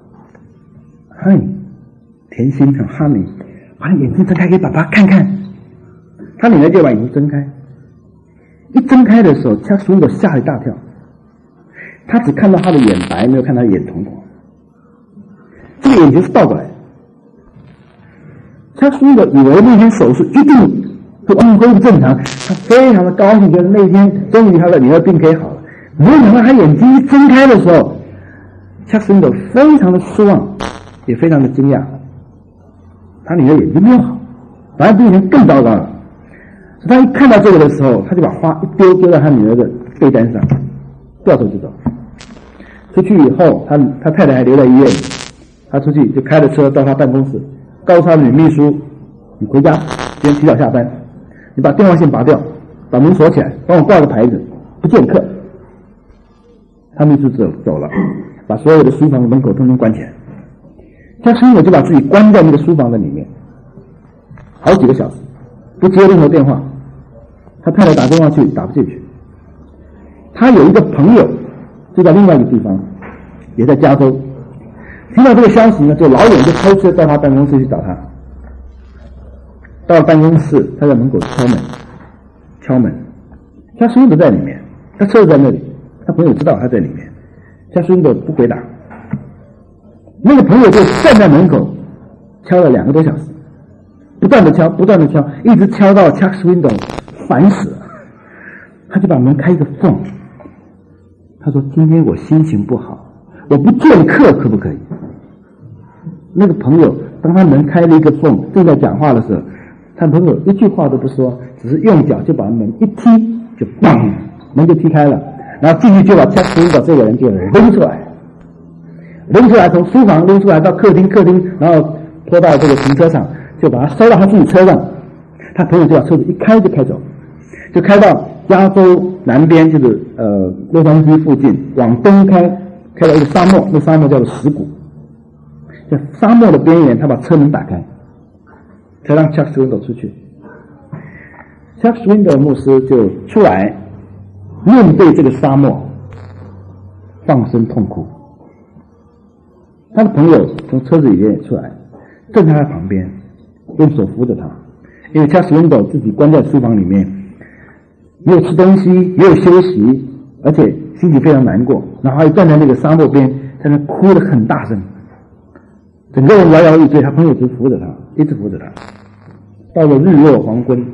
：“Honey， 甜心和 Honey， 把你眼睛睁开给爸爸看看。”他女儿就把眼睛睁开，一睁开的时候 ，Chuck Swindoll 吓了一大跳。他只看到他的眼白，没有看到眼瞳孔。这个眼睛是倒过来的。Chuck Swindoll以为那天手术一定会恢复正常，他非常的高兴，觉得那天终于他的女儿病可以好了。没有想到他眼睛一睁开的时候 ，Chuck Swindoll 非常的失望，也非常的惊讶。他女儿眼睛没有好，反而比以前更糟糕了。他一看到这个的时候，他就把花一丢在他女儿的被单上，掉头就走。出去以后，他太太还留在医院里。他出去就开了车到他办公室，告诉他的女秘书：“你回家，今天提早下班，你把电话线拔掉，把门锁起来，帮我挂个牌子，不见客。”他秘书走了，把所有的书房的门口通通关起来。Chuck Swindoll就把自己关在那个书房的里面，好几个小时，不接任何电话。他太太打电话去，打不进去。他有一个朋友就在另外一个地方，也在加州。听到这个消息呢，就老远就开车到他办公室去找他。到了办公室，他在门口敲门。Chuck Swindoll在里面，他车子在那里，他朋友知道他在里面。Chuck Swindoll不回答。那个朋友就站在门口敲了2个多小时，不断的敲，一直敲到 Chuck Swindoll 烦死了。他就把门开一个缝，他说：“今天我心情不好，我不见客可不可以？”那个朋友当他门开了一个缝，正在讲话的时候，他朋友一句话都不说，只是用脚就把门一踢，就砰，门就踢开了，然后进去就把 Chuck Swindoll 这个人就扔出来，从书房扔出来到客厅，然后拖到这个停车场，就把他收到他自己车上。他朋友就把车子一开就开走，就开到加州南边，就是洛杉矶附近，往东开到一个沙漠，那沙漠叫做石谷。在沙漠的边缘，他把车门打开，才让 Chuck Swindoll 出去。Chuck Swindoll 牧师就出来面对这个沙漠，放声痛哭。他的朋友从车子里面也出来，站在他旁边，用手扶着他，因为 Chuck Swindoll 自己关在书房里面，没有吃东西，没有休息，而且心情非常难过，然后他站在那个沙漠边，在那哭得很大声，整个人摇摇欲坠。他朋友就扶着他，一直扶着他，到了日落黄昏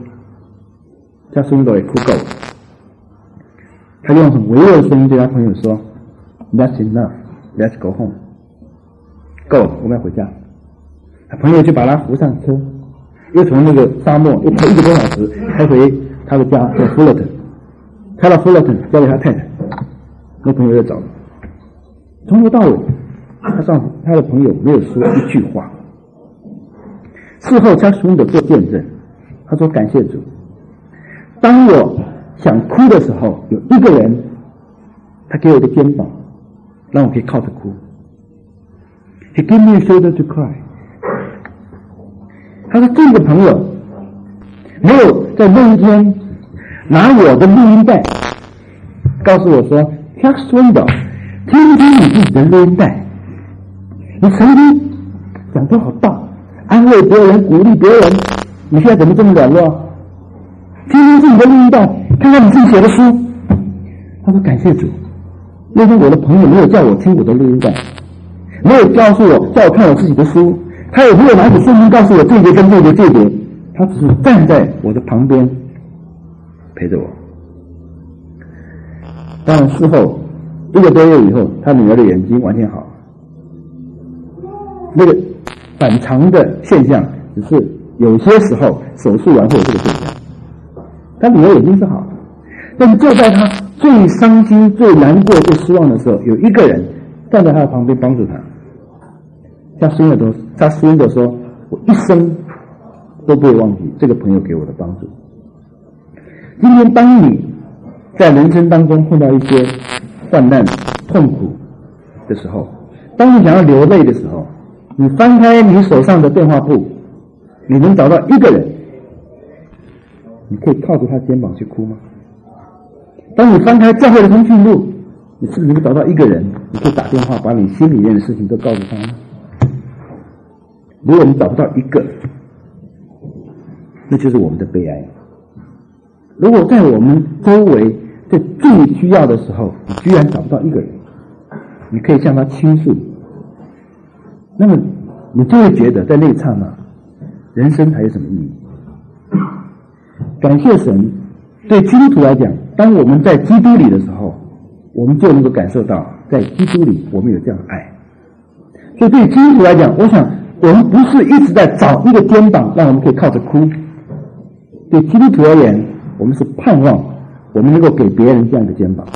，Chuck Swindoll 也哭够了，他用很微弱的声音对他朋友说 ：“That's enough, let's go home。”够了，我们要回家。他朋友就把他扶上车，又从那个沙漠又开1个多小时开回他的家，在 Fullerton。开到 Fullerton 交给他太太，那朋友就走了。从头到尾，他的朋友没有说一句话。事后Chuck Swindoll做见证，他说：“感谢主，当我想哭的时候，有一个人，他给我一个肩膀，让我可以靠着哭。He gave me a shoulder to cry。”他说这个朋友没有在那一天拿我的录音带告诉我说 Chuck Swindoll， 听听你自己的录音带，你曾经讲多好道，安慰别人，鼓励别人，你现在怎么这么软弱？听听自己的录音带，看看你自己写的书。他说感谢主，那天我的朋友没有叫我听我的录音带，没有告诉我叫我看我自己的书，他也没有拿起圣经告诉我这节跟这节，他只是站在我的旁边陪着我。当然事后1个多月以后，他女儿的眼睛完全好了，那个反常的现象只是有些时候手术完会有这个现象，他女儿眼睛是好的，但是就在他最伤心、最难过、最失望的时候，有一个人站在他的旁边帮助他。Chuck Swindoll说：“我一生都不会忘记这个朋友给我的帮助。”今天，当你在人生当中碰到一些患难、痛苦的时候，当你想要流泪的时候，你翻开你手上的电话簿，你能找到一个人，你可以靠着他肩膀去哭吗？ 当你翻开教会的通讯录，你是不是能够找到一个人，你可以打电话把你心里面的事情都告诉他呢？如果你找不到一个，那就是我们的悲哀。如果在我们周围在最需要的时候，你居然找不到一个人，你可以向他倾诉，那么你就会觉得在那一刹那，人生还有什么意义？感谢神，对基督徒来讲，当我们在基督里的时候，我们就能够感受到在基督里我们有这样的爱。所以对基督徒来讲，我想我们不是一直在找一个肩膀让我们可以靠着哭。对基督徒而言，我们是盼望我们能够给别人这样的肩膀。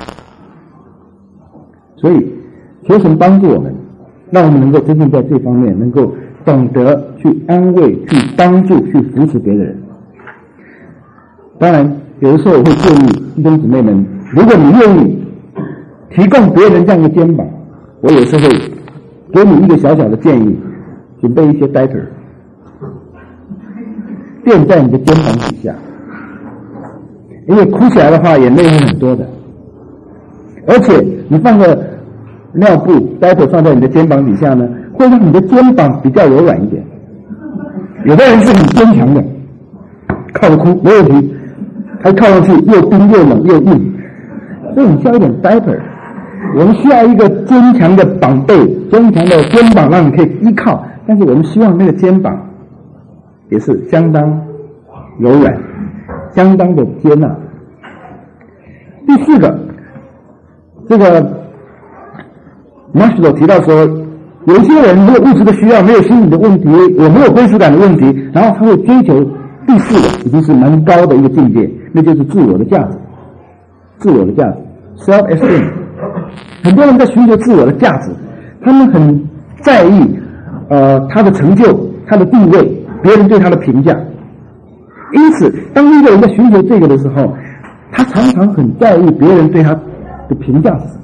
所以求神帮助我们，让我们能够真正在这方面能够懂得去安慰、去帮助、去扶持别人。当然有的时候我会建议弟兄姊妹们，如果你愿意提供别人这样一个肩膀，我有时候会给你一个小小的建议，准备一些 diaper 垫在你的肩膀底下，因为哭起来的话眼泪会很多的，而且你放个尿布 diaper 放在你的肩膀底下呢，会让你的肩膀比较柔软一点。有的人是很坚强的，靠着哭没问题，还靠上去又冰又冷又硬，所以你需要一点 diaper。我们需要一个坚强的膀背，坚强的肩膀让你可以依靠，但是我们希望那个肩膀也是相当柔软，相当的接纳。第四个，这个 Maslow 提到说，有一些人没有物质的需要，没有心理的问题，也没有归属感的问题，然后他会追求第四个，已经是蛮高的一个境界，那就是自我的价值。自我的价值 self-esteem。 很多人在寻求自我的价值，他们很在意他的成就、他的地位、别人对他的评价。因此当一个人在寻求这个的时候，他常常很在意别人对他的评价是什么。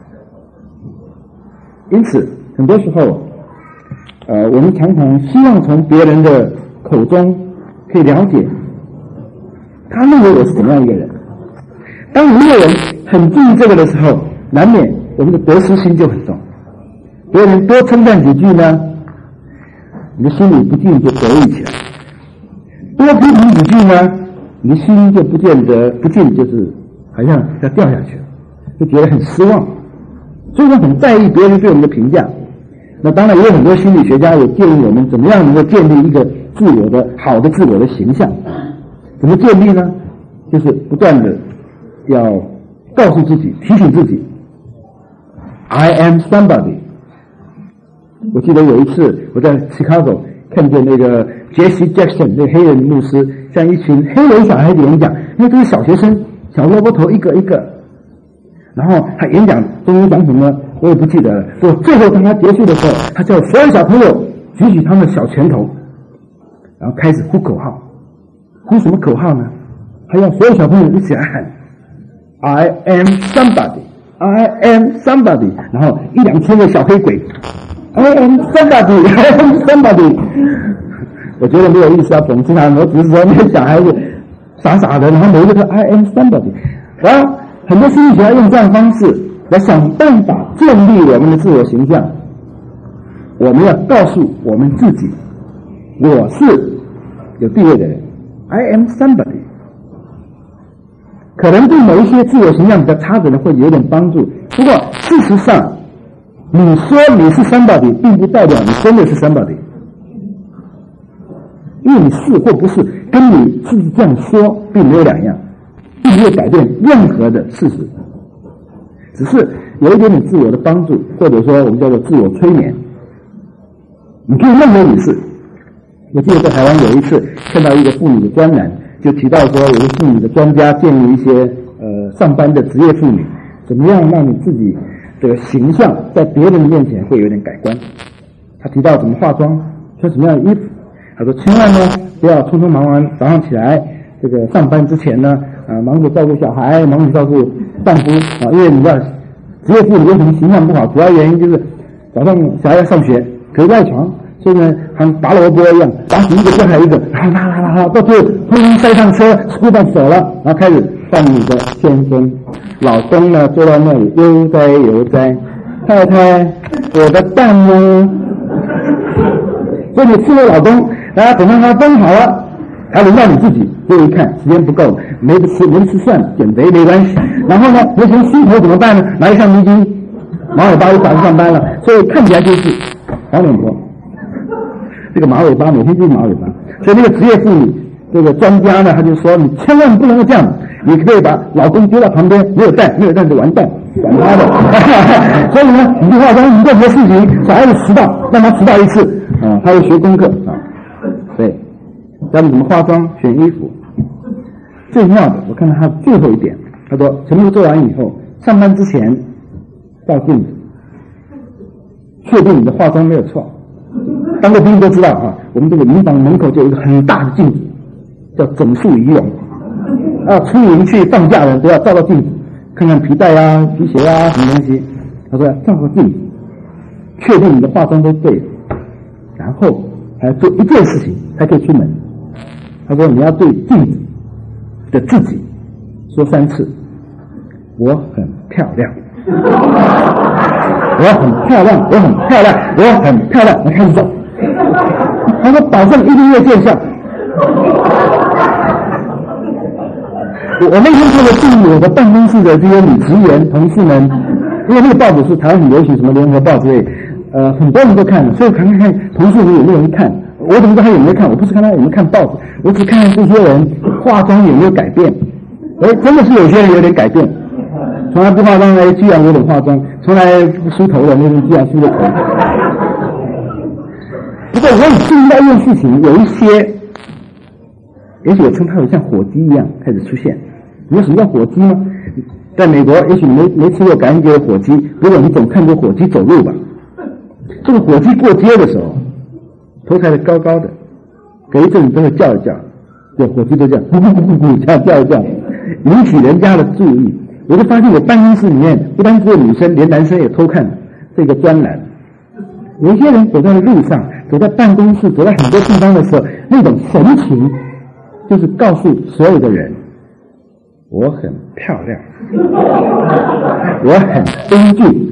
因此很多时候我们常常希望从别人的口中可以了解他认为我是怎么样一个人。当一个人很注意这个的时候，难免我们的得失心就很重，别人多称赞几句呢，你的心里不禁就得意起来；多批评几句呢，你的心就不禁就是好像要掉下去了，就觉得很失望。所以我很在意别人对我们的评价。那当然也有很多心理学家也建议我们怎么样能够建立一个自我的好的自我的形象。怎么建立呢？就是不断的要告诉自己，提醒自己 I am somebody。 我记得有一次我在 Chicago 看见那个杰西 Jackson 那个黑人牧师向一群黑人小孩子演讲，因为都是小学生，小萝卜头一个一个，然后他演讲中间讲什么我也不记得了，就最后当他结束的时候，他叫所有小朋友举起他们的小拳头，然后开始呼口号。呼什么口号呢？他要所有小朋友一起来喊 I am somebody I am somebody， 然后1-2千个小黑鬼 I am somebody I am somebody。 我觉得没有意思要讽刺他们，我只是说那些小孩子傻傻的，然后每一个都 I am somebody。 然后很多心理学家用这样的方式来想办法建立我们的自我形象。我们要告诉我们自己，我是有地位的人， I am somebody。 可能对某一些自我形象比较差的人会有点帮助，不过事实上你说你是 somebody 并不代表你真的是 somebody， 因为你是或不是跟你是不是这样说并没有两样，并没有改变任何的事实，只是有一点点自我的帮助，或者说我们叫做自我催眠。你可以认为你是。我记得在台湾有一次看到一个妇女的专栏，就提到说有一个妇女的专家建议一些上班的职业妇女，怎么样让你自己的形象在别人的面前会有点改观。他提到怎么化妆，穿什么样的衣服。他说千万呢不要匆匆忙忙早上起来这个上班之前呢忙着照顾小孩，忙着照顾丈夫因为你知道职业妇女为什么形象不好，主要原因就是早上小孩要上学可以赖床，所以呢像拔萝卜一样，拔起一个掉下一个，然后拉到最后通通塞上车，school bus走了，然后开始伴侣的先生，老公呢坐在那里悠哉悠哉，太太，我的蛋呢？所以你伺候老公，然后等到他蒸好了，还轮到你自己。结果一看时间不够，没得吃算了，减肥没关系。然后呢，没钱梳头怎么办呢？拿一橡皮筋，马尾巴就打去上班了。所以看起来就是黄脸婆。这个马尾巴每天就是马尾巴。所以那个职业妇女这个专家呢，他就说你千万不能够这样，你可以把老公丢到旁边，没有蛋就完蛋，管他的。所以呢，你就化妆，你任何事情，小孩子迟到，让他迟到一次啊，他会学功课啊。对，教你怎么化妆、选衣服。最妙的，我看到他最后一点，他说全部做完以后，上班之前照镜子，确定你的化妆没有错。当过兵都知道啊，我们这个营房门口就有一个很大的镜子，叫整数仪容。出营去放假的都要照照镜子，看看皮带啊、皮鞋啊什么东西。他说照个镜子，确定你的化妆都对了，然后还要做一件事情才可以出门。他说你要对镜子的自己说3次：我很漂亮，我很漂亮，我很漂亮，我很漂亮。来开始走。他说保证1个月见效。我那天做的是我的办公室的这些女职员同事们，因为那个报纸是台湾很流行，什么联合报之类，很多人都看了，所以看同事们有没有人看。我怎么知道他有没有看？我不是看他有没有看报纸，我只看这些人化妆有没有改变。真的是有些人有点改变，从来不化妆的居然有点化妆，从来不梳头的那人居然梳了头。不过我也注意到一件事情，有一些，也许我称它为像火鸡一样开始出现。你知道什么叫火鸡吗？在美国，也许你没吃过感恩节的火鸡，不过你总看过火鸡走路吧？这个火鸡过街的时候，头抬得高高的，隔一阵子都会叫一叫，对，火鸡都这样，咕咕咕咕咕这样叫一叫，引起人家的注意。我就发现我办公室里面不单只有女生，连男生也偷看这个专栏。有一些人走在路上，走在办公室，走在很多地方的时候，那种神情就是告诉所有的人，我很漂亮，我很英俊。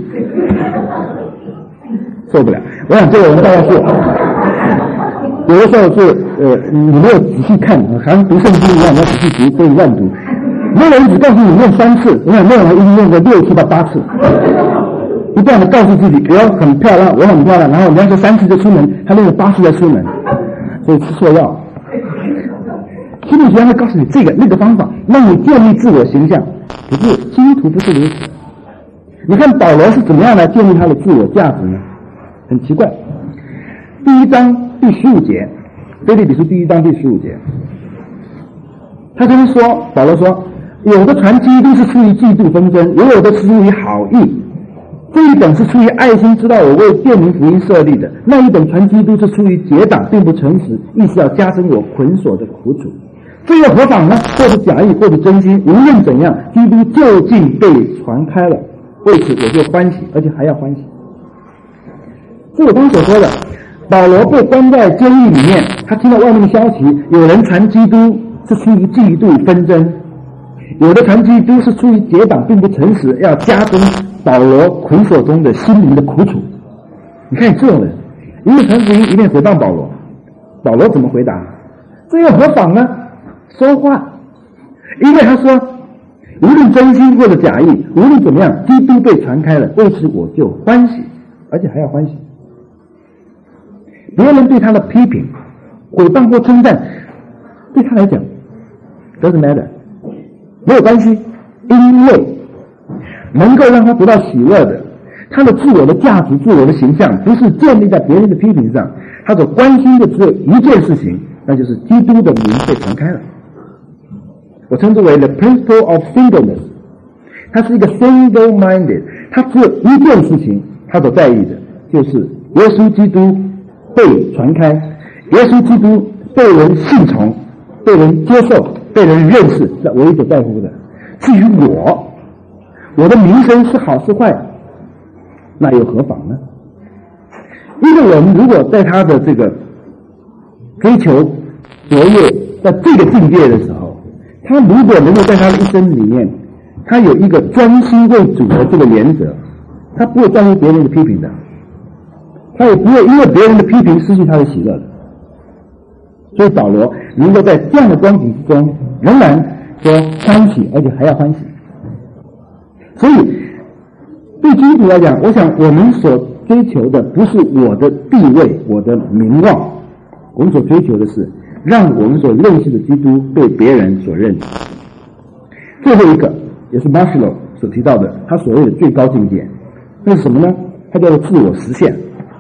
受不了，我想这个人大概是有的时候是你没有仔细看，好像读圣经一样，你要仔细读，所以乱读。没有人只告诉你念3次，我想没有人一定念个6次到8次，不断的告诉自己我很漂亮，我很漂亮，然后人家说3次就出门，他念了8次再出门，所以吃错药。心理学家会告诉你这个那个方法，让你建立自我形象。可是基督徒不是如此。你看保罗是怎么样来建立他的自我价值呢？很奇怪。第1章第15节，腓立比书第1章第15节，他这边说，保罗说，有的传基督是出于嫉妒纷争，也有的是出于好意。这一等是出于爱心，知道我为便民福音设立的；那一等传基督是出于结党，并不诚实，意思要加深我捆锁的苦楚。这又何妨呢？或者假意，或者真心，无论怎样，基督究竟被传开了，为此我就欢喜，而且还要欢喜。这我刚所说的，保罗被关在监狱里面，他听到外面的消息，有人传基督是出于嫉妒纷争，有的传基督是出于结党并不诚实，要加增保罗捆锁中的心灵的苦楚。你看这种人，一面传福音，一面诽谤保罗，保罗怎么回答？这又何妨呢？说话，因为他说，无论真心或者假意，无论怎么样，基督被传开了，为此我就欢喜，而且还要欢喜。别人对他的批评、毁谤或称赞，对他来讲 doesn't matter， 没有关系，因为能够让他得到喜乐的，他的自我的价值、自我的形象，不是建立在别人的批评上，他所关心的只有一件事情，那就是基督的名被传开了。我称之为 the principle of singleness， 他是一个 single-minded， 他只有一件事情，他所在意的就是耶稣基督被传开，耶稣基督被人信从、被人接受、被人认识，是唯一所在乎的。至于我的名声是好是坏，那又何妨呢？一个人如果在他的这个追求卓越，在这个境界的时候， 他如果能够在他的一生里面，他有一个专心为主的这个原则，他不会在乎别人的批评的，他也不会因为别人的批评失去他的喜乐的。所以保罗能够在这样的光景之中，仍然说欢喜，而且还要欢喜。所以对基督徒来讲，我想我们所追求的不是我的地位、我的名望，我们所追求的是让我们所认识的基督被别人所认识。最后一个也是 Maslow 所提到的，他所谓的最高境界，那是什么呢？他叫做自我实现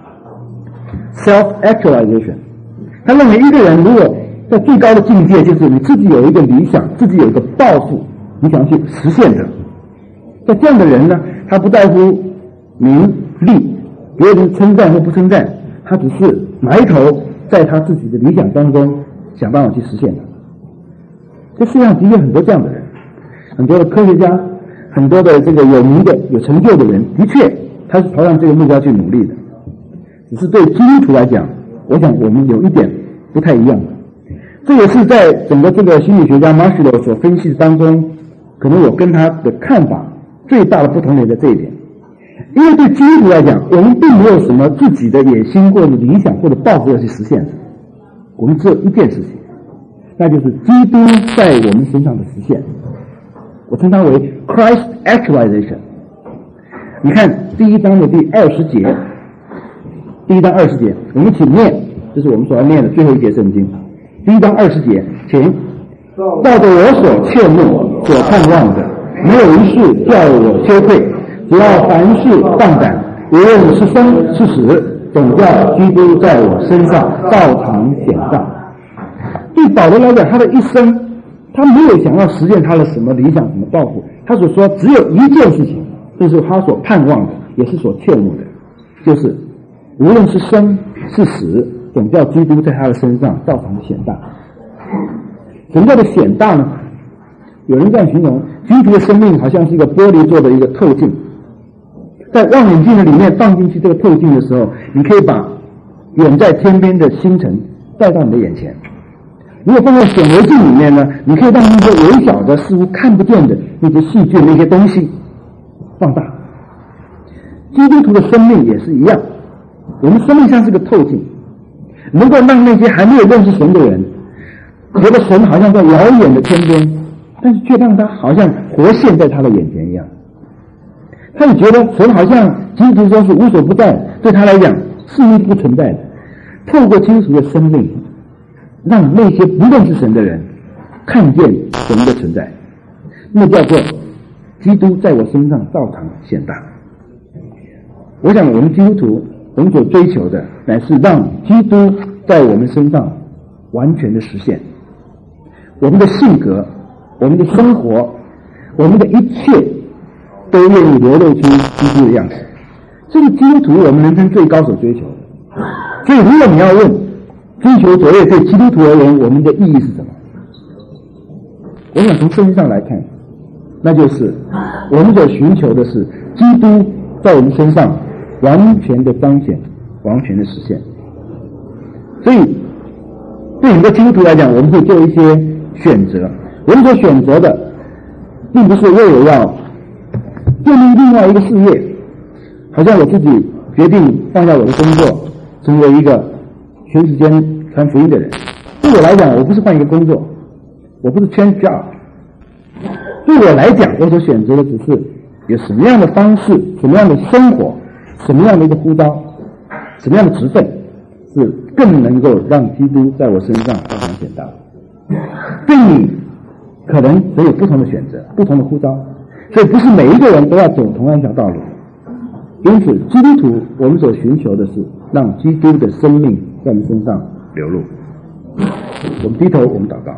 （self-actualization）。他认为一个人如果在最高的境界，就是你自己有一个理想，自己有一个抱负，你想去实现的。在这样的人呢，他不在乎名利，别人称赞或不称赞，他只是埋头在他自己的理想当中想办法去实现的。这世界上的确很多这样的人，很多的科学家，很多的这个有名的有成就的人，的确他是朝向这个目标去努力的。只是对基督徒来讲，我想我们有一点不太一样的，这也是在整个这个心理学家 Maslow 所分析的当中，可能我跟他的看法最大的不同点在这一点。因为对基督徒来讲，我们并没有什么自己的野心或者理想或者抱负要去实现的，我们只有一件事情，那就是基督在我们身上的实现，我称它为 Christ Actualization。 你看第一章的第20节，第一章20节，我们请念，这是我们所要念的最后一节圣经。第一章20节，请。照着我所切慕所盼望的，没有一事叫我羞愧，只要凡事放胆，无论是生是死，总叫基督在我身上照常显大。对保罗来讲，他的一生他没有想要实现他的什么理想什么抱负，他所说只有一件事情，这是他所盼望的，也是所切慕的，就是无论是生是死，总叫基督在他的身上照常显大。什么叫做显大呢？有人这样形容，基督徒的生命好像是一个玻璃做的一个透镜，在望远镜的里面放进去这个透镜的时候，你可以把远在天边的星辰带到你的眼前。如果放在显微镜里面呢，你可以让那些微小的似乎看不见的那些细菌那些东西放大。基督徒的生命也是一样，我们生命像是个透镜，能够让那些还没有认识神的人觉得神好像在遥远的天边，但是却让他好像活现在他的眼前一样。他也觉得神好像基督徒说是无所不在，对他来讲是不存在的。透过基督徒的生命，让那些不认识神的人看见神的存在，那叫做基督在我身上照常显大。我想我们基督徒，我们所追求的乃是让基督在我们身上完全的实现。我们的性格，我们的生活，我们的一切都愿意流露出基督的样子。这是基督徒我们人生最高所追求的。所以如果你要问追求卓越对基督徒而言我们的意义是什么，我想从圣经上来看，那就是我们所寻求的是基督在我们身上完全的彰显，完全的实现。所以对很多基督徒来讲，我们会做一些选择，我们所选择的并不是为了要建立另外一个事业，好像我自己决定放下我的工作，成为一个全时间传福音的人。对我来讲，我不是换一个工作，我不是 change job。对我来讲，我所选择的只是有什么样的方式，什么样的生活，什么样的一个呼召，什么样的职分，是更能够让基督在我身上照常显大。对你可能只有不同的选择，不同的呼召，所以不是每一个人都要走同样一条道路。因此基督徒我们所寻求的是让基督的生命在我们身上流露。我们低头，我们祷告。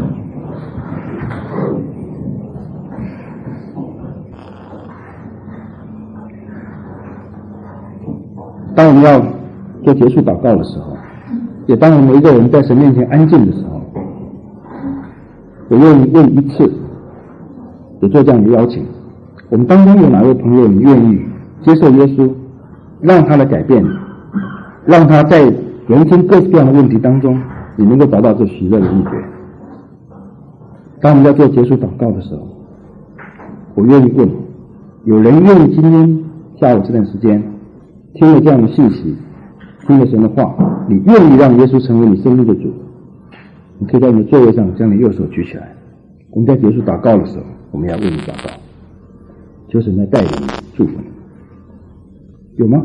当我们要做结束祷告的时候，也当我们每一个人在神面前安静的时候，我愿意问一次，也做这样的邀请。我们当中有哪位朋友你愿意接受耶稣，让他的改变，让他在人生各式各样的问题当中，你能够找到这喜乐的秘诀？ 当我们要做结束祷告的时候，我愿意问，有人愿意今天下午这段时间听了这样的信息，听了神的话，你愿意让耶稣成为你生命的主，你可以在你的座位上将你右手举起来。我们在结束祷告的时候，我们要为你祷告，求神来带领你，祝福你。有吗？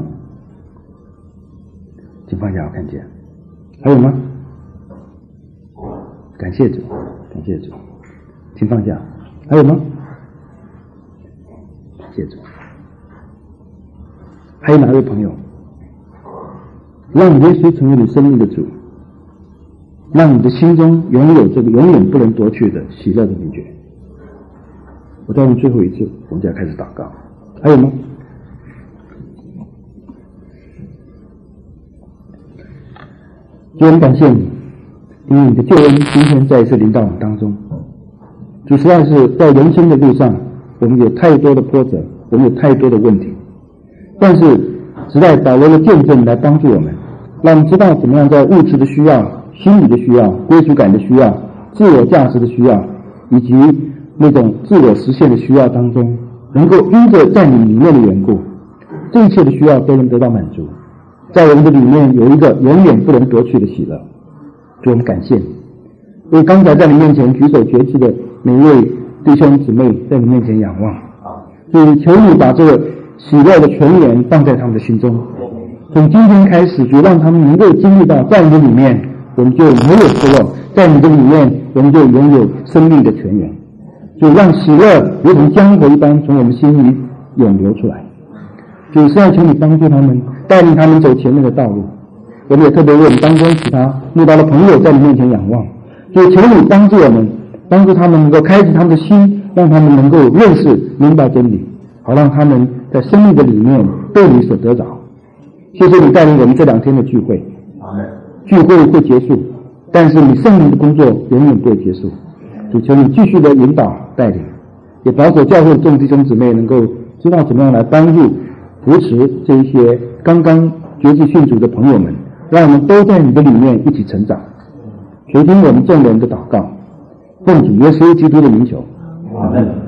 请放下，我看见。还有吗？感谢主，感谢主。请放下。还有吗？感谢主。还有哪位朋友？让耶稣成为你生命的主，让你的心中拥有这个永远不能夺去的喜乐的秘诀。我再问最后一次，我们就要开始祷告。还有吗？主，我们感谢你，因为你的救恩今天再一次临到我们当中。主，实在是在人生的路上，我们有太多的波折，我们有太多的问题，但是时代保罗的见证来帮助我们，让我们知道怎么样在物质的需要、心理的需要、归属感的需要、自我价值的需要，以及那种自我实现的需要当中，能够因着在你里面的缘故，这一切的需要都能得到满足，在我们的里面有一个永远不能夺去的喜乐。主，我们感谢你，因为刚才在你面前举手决志的每一位弟兄姊妹在你面前仰望，所以求你把这个喜乐的泉源放在他们的心中。从今天开始，主，让他们能够经历到，在你的里面我们就没有失落，在你的里面我们就拥有生命的泉源。主，让喜乐如同江河一般从我们心里涌流出来。主，实在求你帮助他们，带领他们走前面的道路。我们也特别为我们当中其他慕道的朋友在你面前仰望。主，求你帮助我们，帮助他们能够开启他们的心，让他们能够认识明白真理，好让他们在生命的里面被你所得着。谢谢你带领我们这2天的聚会，聚会会结束，但是你圣灵的工作永远不会结束。主，求你继续的引导带领，也保守教会众弟兄姊妹能够知道怎么样来帮助扶持这一些刚刚决志信主的朋友们，让我们都在你的里面一起成长。垂听我们众人的祷告，奉主耶稣基督的名求，阿们。